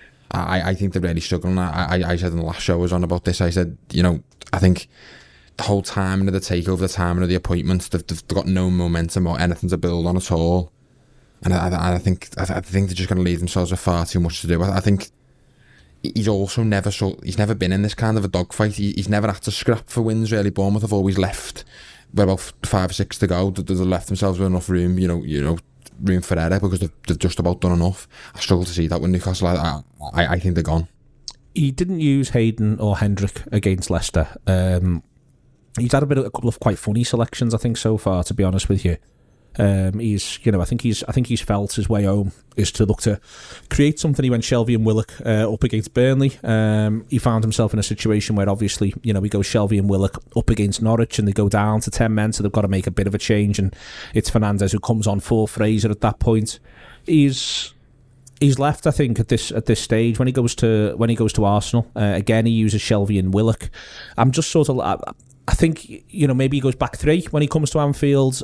I think they're really struggling. I said in the last show I was on about this, I said, I think the whole timing of the takeover, the timing of the appointments, they've got no momentum or anything to build on at all. And I think they're just going to leave themselves with far too much to do. I think he's also he's never been in this kind of a dogfight. He's never had to scrap for wins, really. Bournemouth have always left with about 5 or 6 to go. They've left themselves with enough room, room for error, because they've just about done enough. I struggle to see that with Newcastle. I think they're gone. He didn't use Hayden or Hendrick against Leicester. He's had a couple of quite funny selections, I think, so far, to be honest with you. He's, I think he's felt his way home is to look to create something. He went Shelvey and Willock up against Burnley. He found himself in a situation where obviously, he goes Shelvey and Willock up against Norwich and they go down to 10 men, so they've got to make a bit of a change, and it's Fernandes who comes on for Fraser at that point. He's left, I think, at this stage when he goes to Arsenal. Again, he uses Shelvey and Willock. I'm just sort of, I think, maybe he goes back three when he comes to Anfield.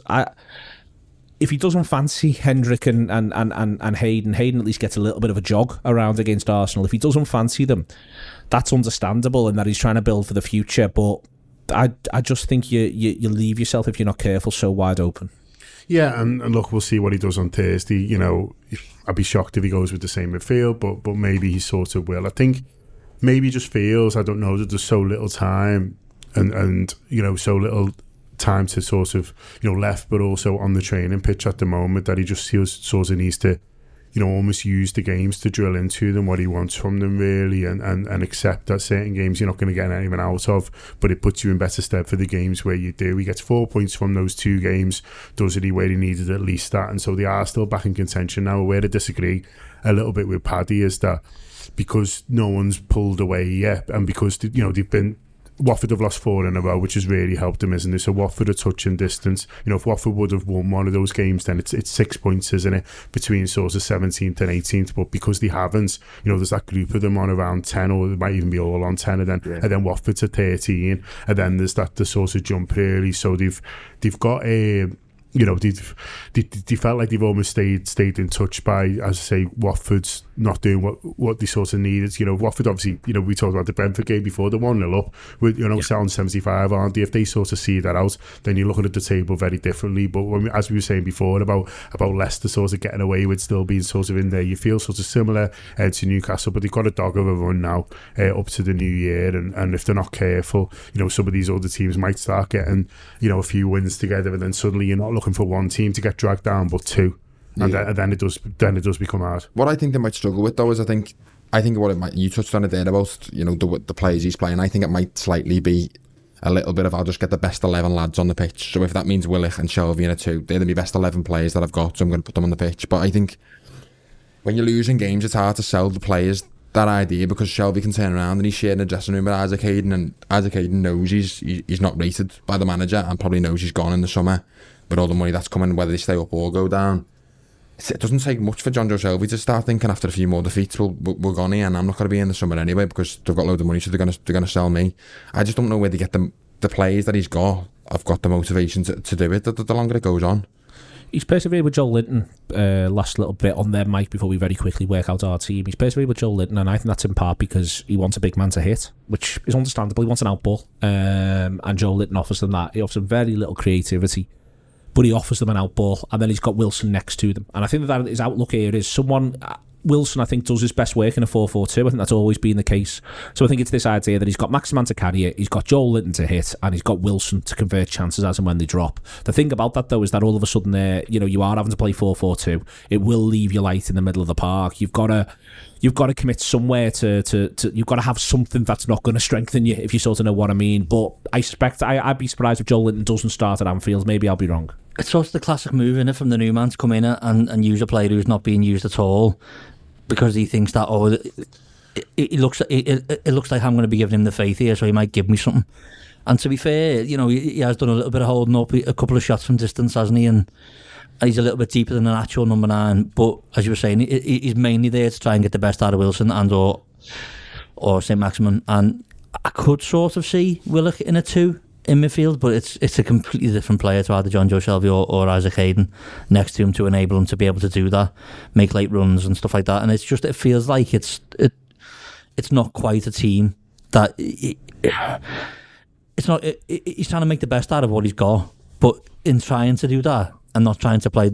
If he doesn't fancy Hendrick and Hayden at least gets a little bit of a jog around against Arsenal. If he doesn't fancy them, that's understandable in that he's trying to build for the future. But I just think you leave yourself, if you're not careful, so wide open. Yeah, and look, we'll see what he does on Thursday. I'd be shocked if he goes with the same midfield, but maybe he sort of will. I think maybe he just feels, I don't know, that there's so little time and so little time to sort of left, but also on the training pitch at the moment, that he just sort of needs to almost use the games to drill into them what he wants from them, really, and accept that certain games you're not going to get anything out of, but it puts you in better stead for the games where you do. He gets 4 points from those 2 games, does it where he needed at least that, and so they are still back in contention now. Where I disagree a little bit with Paddy is that because no one's pulled away yet, and because they've been, Watford have lost 4 in a row, which has really helped them, isn't it? So Watford are touching distance. If Watford would have won one of those games, then it's 6 points, isn't it, between sort of 17th and 18th. But because they haven't, there's that group of them on around 10, or it might even be all on 10, and then Watford's at 13, and then there's the sort of jump, really. So they've got a. They felt like they've almost stayed in touch by, as I say, Watford's not doing what they sort of needed. Watford obviously, we talked about the Brentford game before, they're 1-0 up with, sound 75, aren't they? If they sort of see that out, then you're looking at the table very differently. But as we were saying before about Leicester sort of getting away with still being sort of in there, you feel sort of similar to Newcastle, but they've got a dog of a run now up to the new year, and if they're not careful, some of these other teams might start getting, a few wins together, and then suddenly you're not looking for one team to get dragged down, but 2, and then it does become hard. What I think they might struggle with, though, is I think what it might, you touched on it there about the players he's playing. I think it might slightly be a little bit of, I'll just get the best 11 lads on the pitch. So if that means Willock and Shelvey in a 2, they're the best 11 players that I've got, so I'm going to put them on the pitch. But I think when you're losing games, it's hard to sell the players that idea, because Shelvey can turn around and he's sharing a dressing room with Isaac Hayden, and Isaac Hayden knows he's not rated by the manager, and probably knows he's gone in the summer with all the money that's coming, whether they stay up or go down. It doesn't take much for Jonjo Shelvey to start thinking, after a few more defeats, we're gone here, and I'm not going to be in the summer anyway because they've got loads of money, so they're going to sell me. I just don't know where they get the players that he's got. I've got the motivation to do it. The longer it goes on. He's persevered with Joel Linton last little bit on their mic before we very quickly work out our team. He's persevered with Joel Linton, and I think that's in part because he wants a big man to hit, which is understandable. He wants an outball, and Joel Linton offers them that. He offers them very little creativity, but he offers them an outball, and then he's got Wilson next to them. And I think that his outlook here is someone... Wilson, I think, does his best work in a 4-4-2. I think that's always been the case. So I think it's this idea that he's got Maximan to carry it, he's got Joel Linton to hit, and he's got Wilson to convert chances as and when they drop. The thing about that, though, is that all of a sudden you are having to play 4-4-2. It will leave you light in the middle of the park. You've got to commit somewhere to you've got to have something that's not going to strengthen you, if you sort of know what I mean. But I suspect I'd be surprised if Joel Linton doesn't start at Anfield. Maybe I'll be wrong. It's sort of the classic move, isn't it, from the new man to come in and use a player who's not being used at all, because he thinks that it looks like I'm going to be giving him the faith here, so he might give me something. And to be fair, he has done a little bit of holding up, a couple of shots from distance, hasn't he? And he's a little bit deeper than an actual number 9. But as you were saying, he's mainly there to try and get the best out of Wilson and or St. Maximin. And I could sort of see Willock in a 2 in midfield, but it's a completely different player to either Jonjo Shelvey or Isaac Hayden next to him to enable him to be able to do that, make late runs and stuff like that. And it feels like it's not quite a team that it's not. He's trying to make the best out of what he's got, but in trying to do that and not trying to play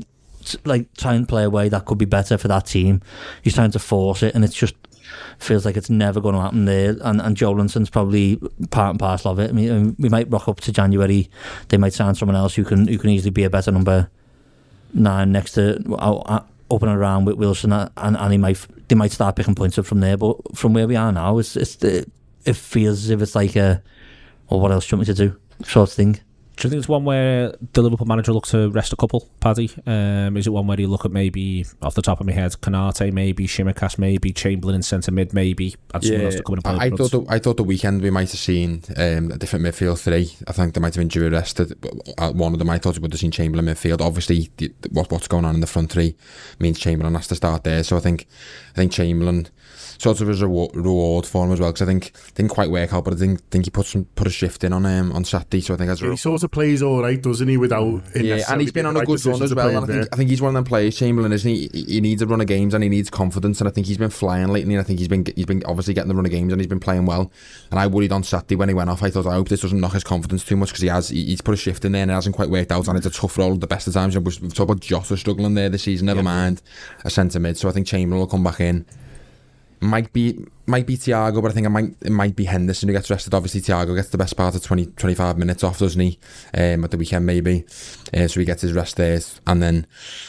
a way that could be better for that team, he's trying to force it, and it's just feels like it's never going to happen there. And Jolinton's probably part and parcel of it. I mean, we might rock up to January, they might sign someone else who can easily be a better number 9 next to up and around with Wilson, and they might start picking points up from there. But from where we are now, it feels as if it's like well, what else do you want me to do sort of thing. Do you think it's one where the Liverpool manager looks to rest a couple, Paddy? Is it one where you look at maybe, off the top of my head, Konate, maybe Shimikas, maybe Chamberlain in centre mid, maybe add someone else to come in and play? I thought the weekend we might have seen a different midfield three. I think they might have been jury rested. One of them, I thought we would have seen Chamberlain midfield. Obviously, what's going on in the front three means Chamberlain has to start there. So I think Chamberlain sort of as a reward for him as well, because I think didn't quite work out, but I think he put a shift in on Saturday. So I think he sort of plays all right, doesn't he? Without and he's been on a good run as well. And I think he's one of them players, Chamberlain, isn't he? He needs a run of games and he needs confidence, and I think he's been flying lately. And I think he's been obviously getting the run of games and he's been playing well. And I worried on Saturday when he went off. I thought, I hope this doesn't knock his confidence too much, because he's put a shift in there and it hasn't quite worked out. And it's a tough role at the best of times. We've talked about Jota struggling there this season. Never mind a centre mid. So I think Chamberlain will come back in. Might be Thiago, but I think it might be Henderson who gets rested. Obviously Thiago gets the best part of 20-25 minutes off, doesn't he? At the weekend maybe, so he gets his rest there, and then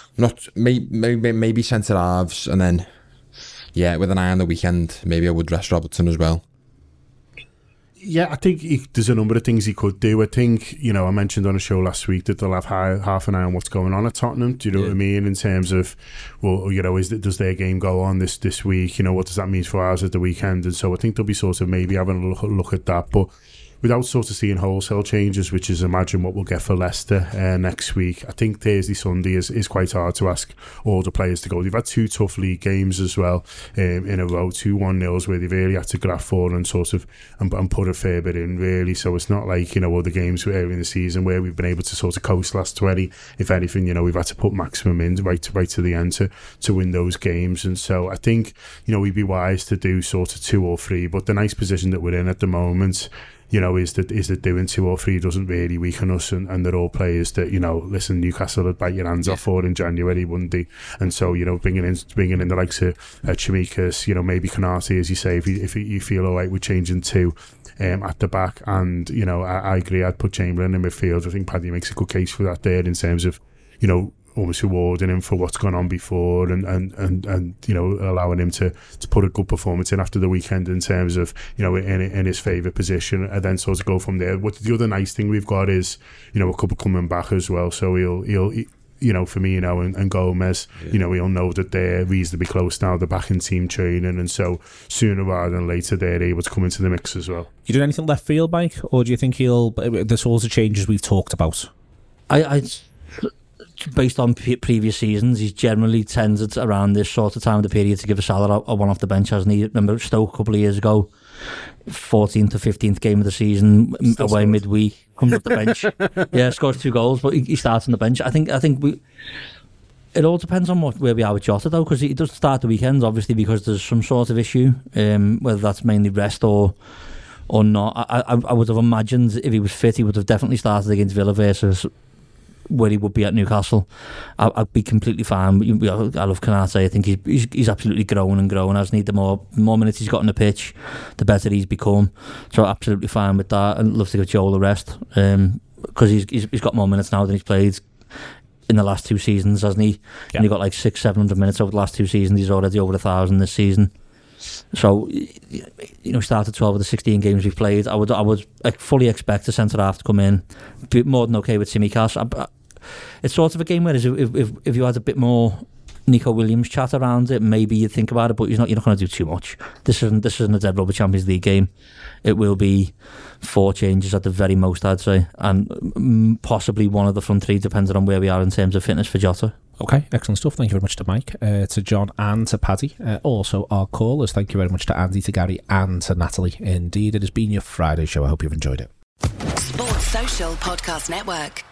maybe centre halves, and then with an eye on the weekend, maybe I would rest Robertson as well. Yeah, I think there's a number of things he could do. I think, I mentioned on a show last week that they'll have half an eye on what's going on at Tottenham. Do you know what I mean? In terms of, well, does their game go on this week? What does that mean for ours at the weekend? And so I think they'll be sort of maybe having a look at that. But without sort of seeing wholesale changes, which is imagine what we'll get for Leicester next week, I think Thursday, Sunday is quite hard to ask all the players to go. They've had two tough league games as well in a row, 2 1-0s where they've really had to grab forward and sort of and put a fair bit in, really. So it's not like, other games early in the season where we've been able to sort of coast last 20. If anything, we've had to put maximum in right to the end to win those games. And so I think, we'd be wise to do sort of 2 or 3, but the nice position that we're in at the moment, is that doing 2 or 3 doesn't really weaken us, and they're all players that, listen, Newcastle would bite your hands off for in January, wouldn't they? And so, bringing in the likes of Chimikas, maybe Konate, as you say, if you feel all right with changing 2 at the back, and, I agree, I'd put Chamberlain in midfield. I think Paddy makes a good case for that there in terms of, almost rewarding him for what's gone on before, and allowing him to put a good performance in after the weekend in terms of in his favourite position, and then sort of go from there. What the other nice thing we've got is a couple coming back as well, so he'll Firmino and Gomez, he'll know that they're reasonably close now. They're back in team training, and so sooner rather than later they're able to come into the mix as well. You doing anything left field, Mike, or do you think the sorts of changes we've talked about? I based on previous seasons, he's generally tended around this sort of time of the period to give a Salah a one off the bench, hasn't he? Remember Stoke a couple of years ago, 14th to 15th game of the season, away midweek, comes off the bench. Scores 2 goals, but he starts on the bench. I think it all depends on where we are with Jota, though, because he doesn't start the weekends, obviously, because there's some sort of issue, whether that's mainly rest or not. I would have imagined if he was fit, he would have definitely started against Villa versus where he would be at Newcastle. I'd be completely fine. I love Konate. I think he's absolutely grown, hasn't he? The more minutes he's got on the pitch, the better he's become. So absolutely fine with that. I'd love to give Joel a rest, because he's got more minutes now than he's played in the last 2 seasons, hasn't he? Yeah. And he got like 600-700 minutes over the last 2 seasons. He's already over 1,000 this season. So, started 12 of the 16 games we've played. I would fully expect a centre half to come in, be more than okay with Tsimikas. It's sort of a game where if you had a bit more Nico Williams chat around it, maybe you'd think about it, but you're not going to do too much. This isn't a dead rubber Champions League game. It will be 4 changes at the very most, I'd say, and possibly one of the front 3, depending on where we are in terms of fitness for Jota. Okay, excellent stuff. Thank you very much to Mike, to John and to Paddy. Also our callers, thank you very much to Andy, to Gary and to Natalie. Indeed, it has been your Friday show. I hope you've enjoyed it. Sports Social Podcast Network.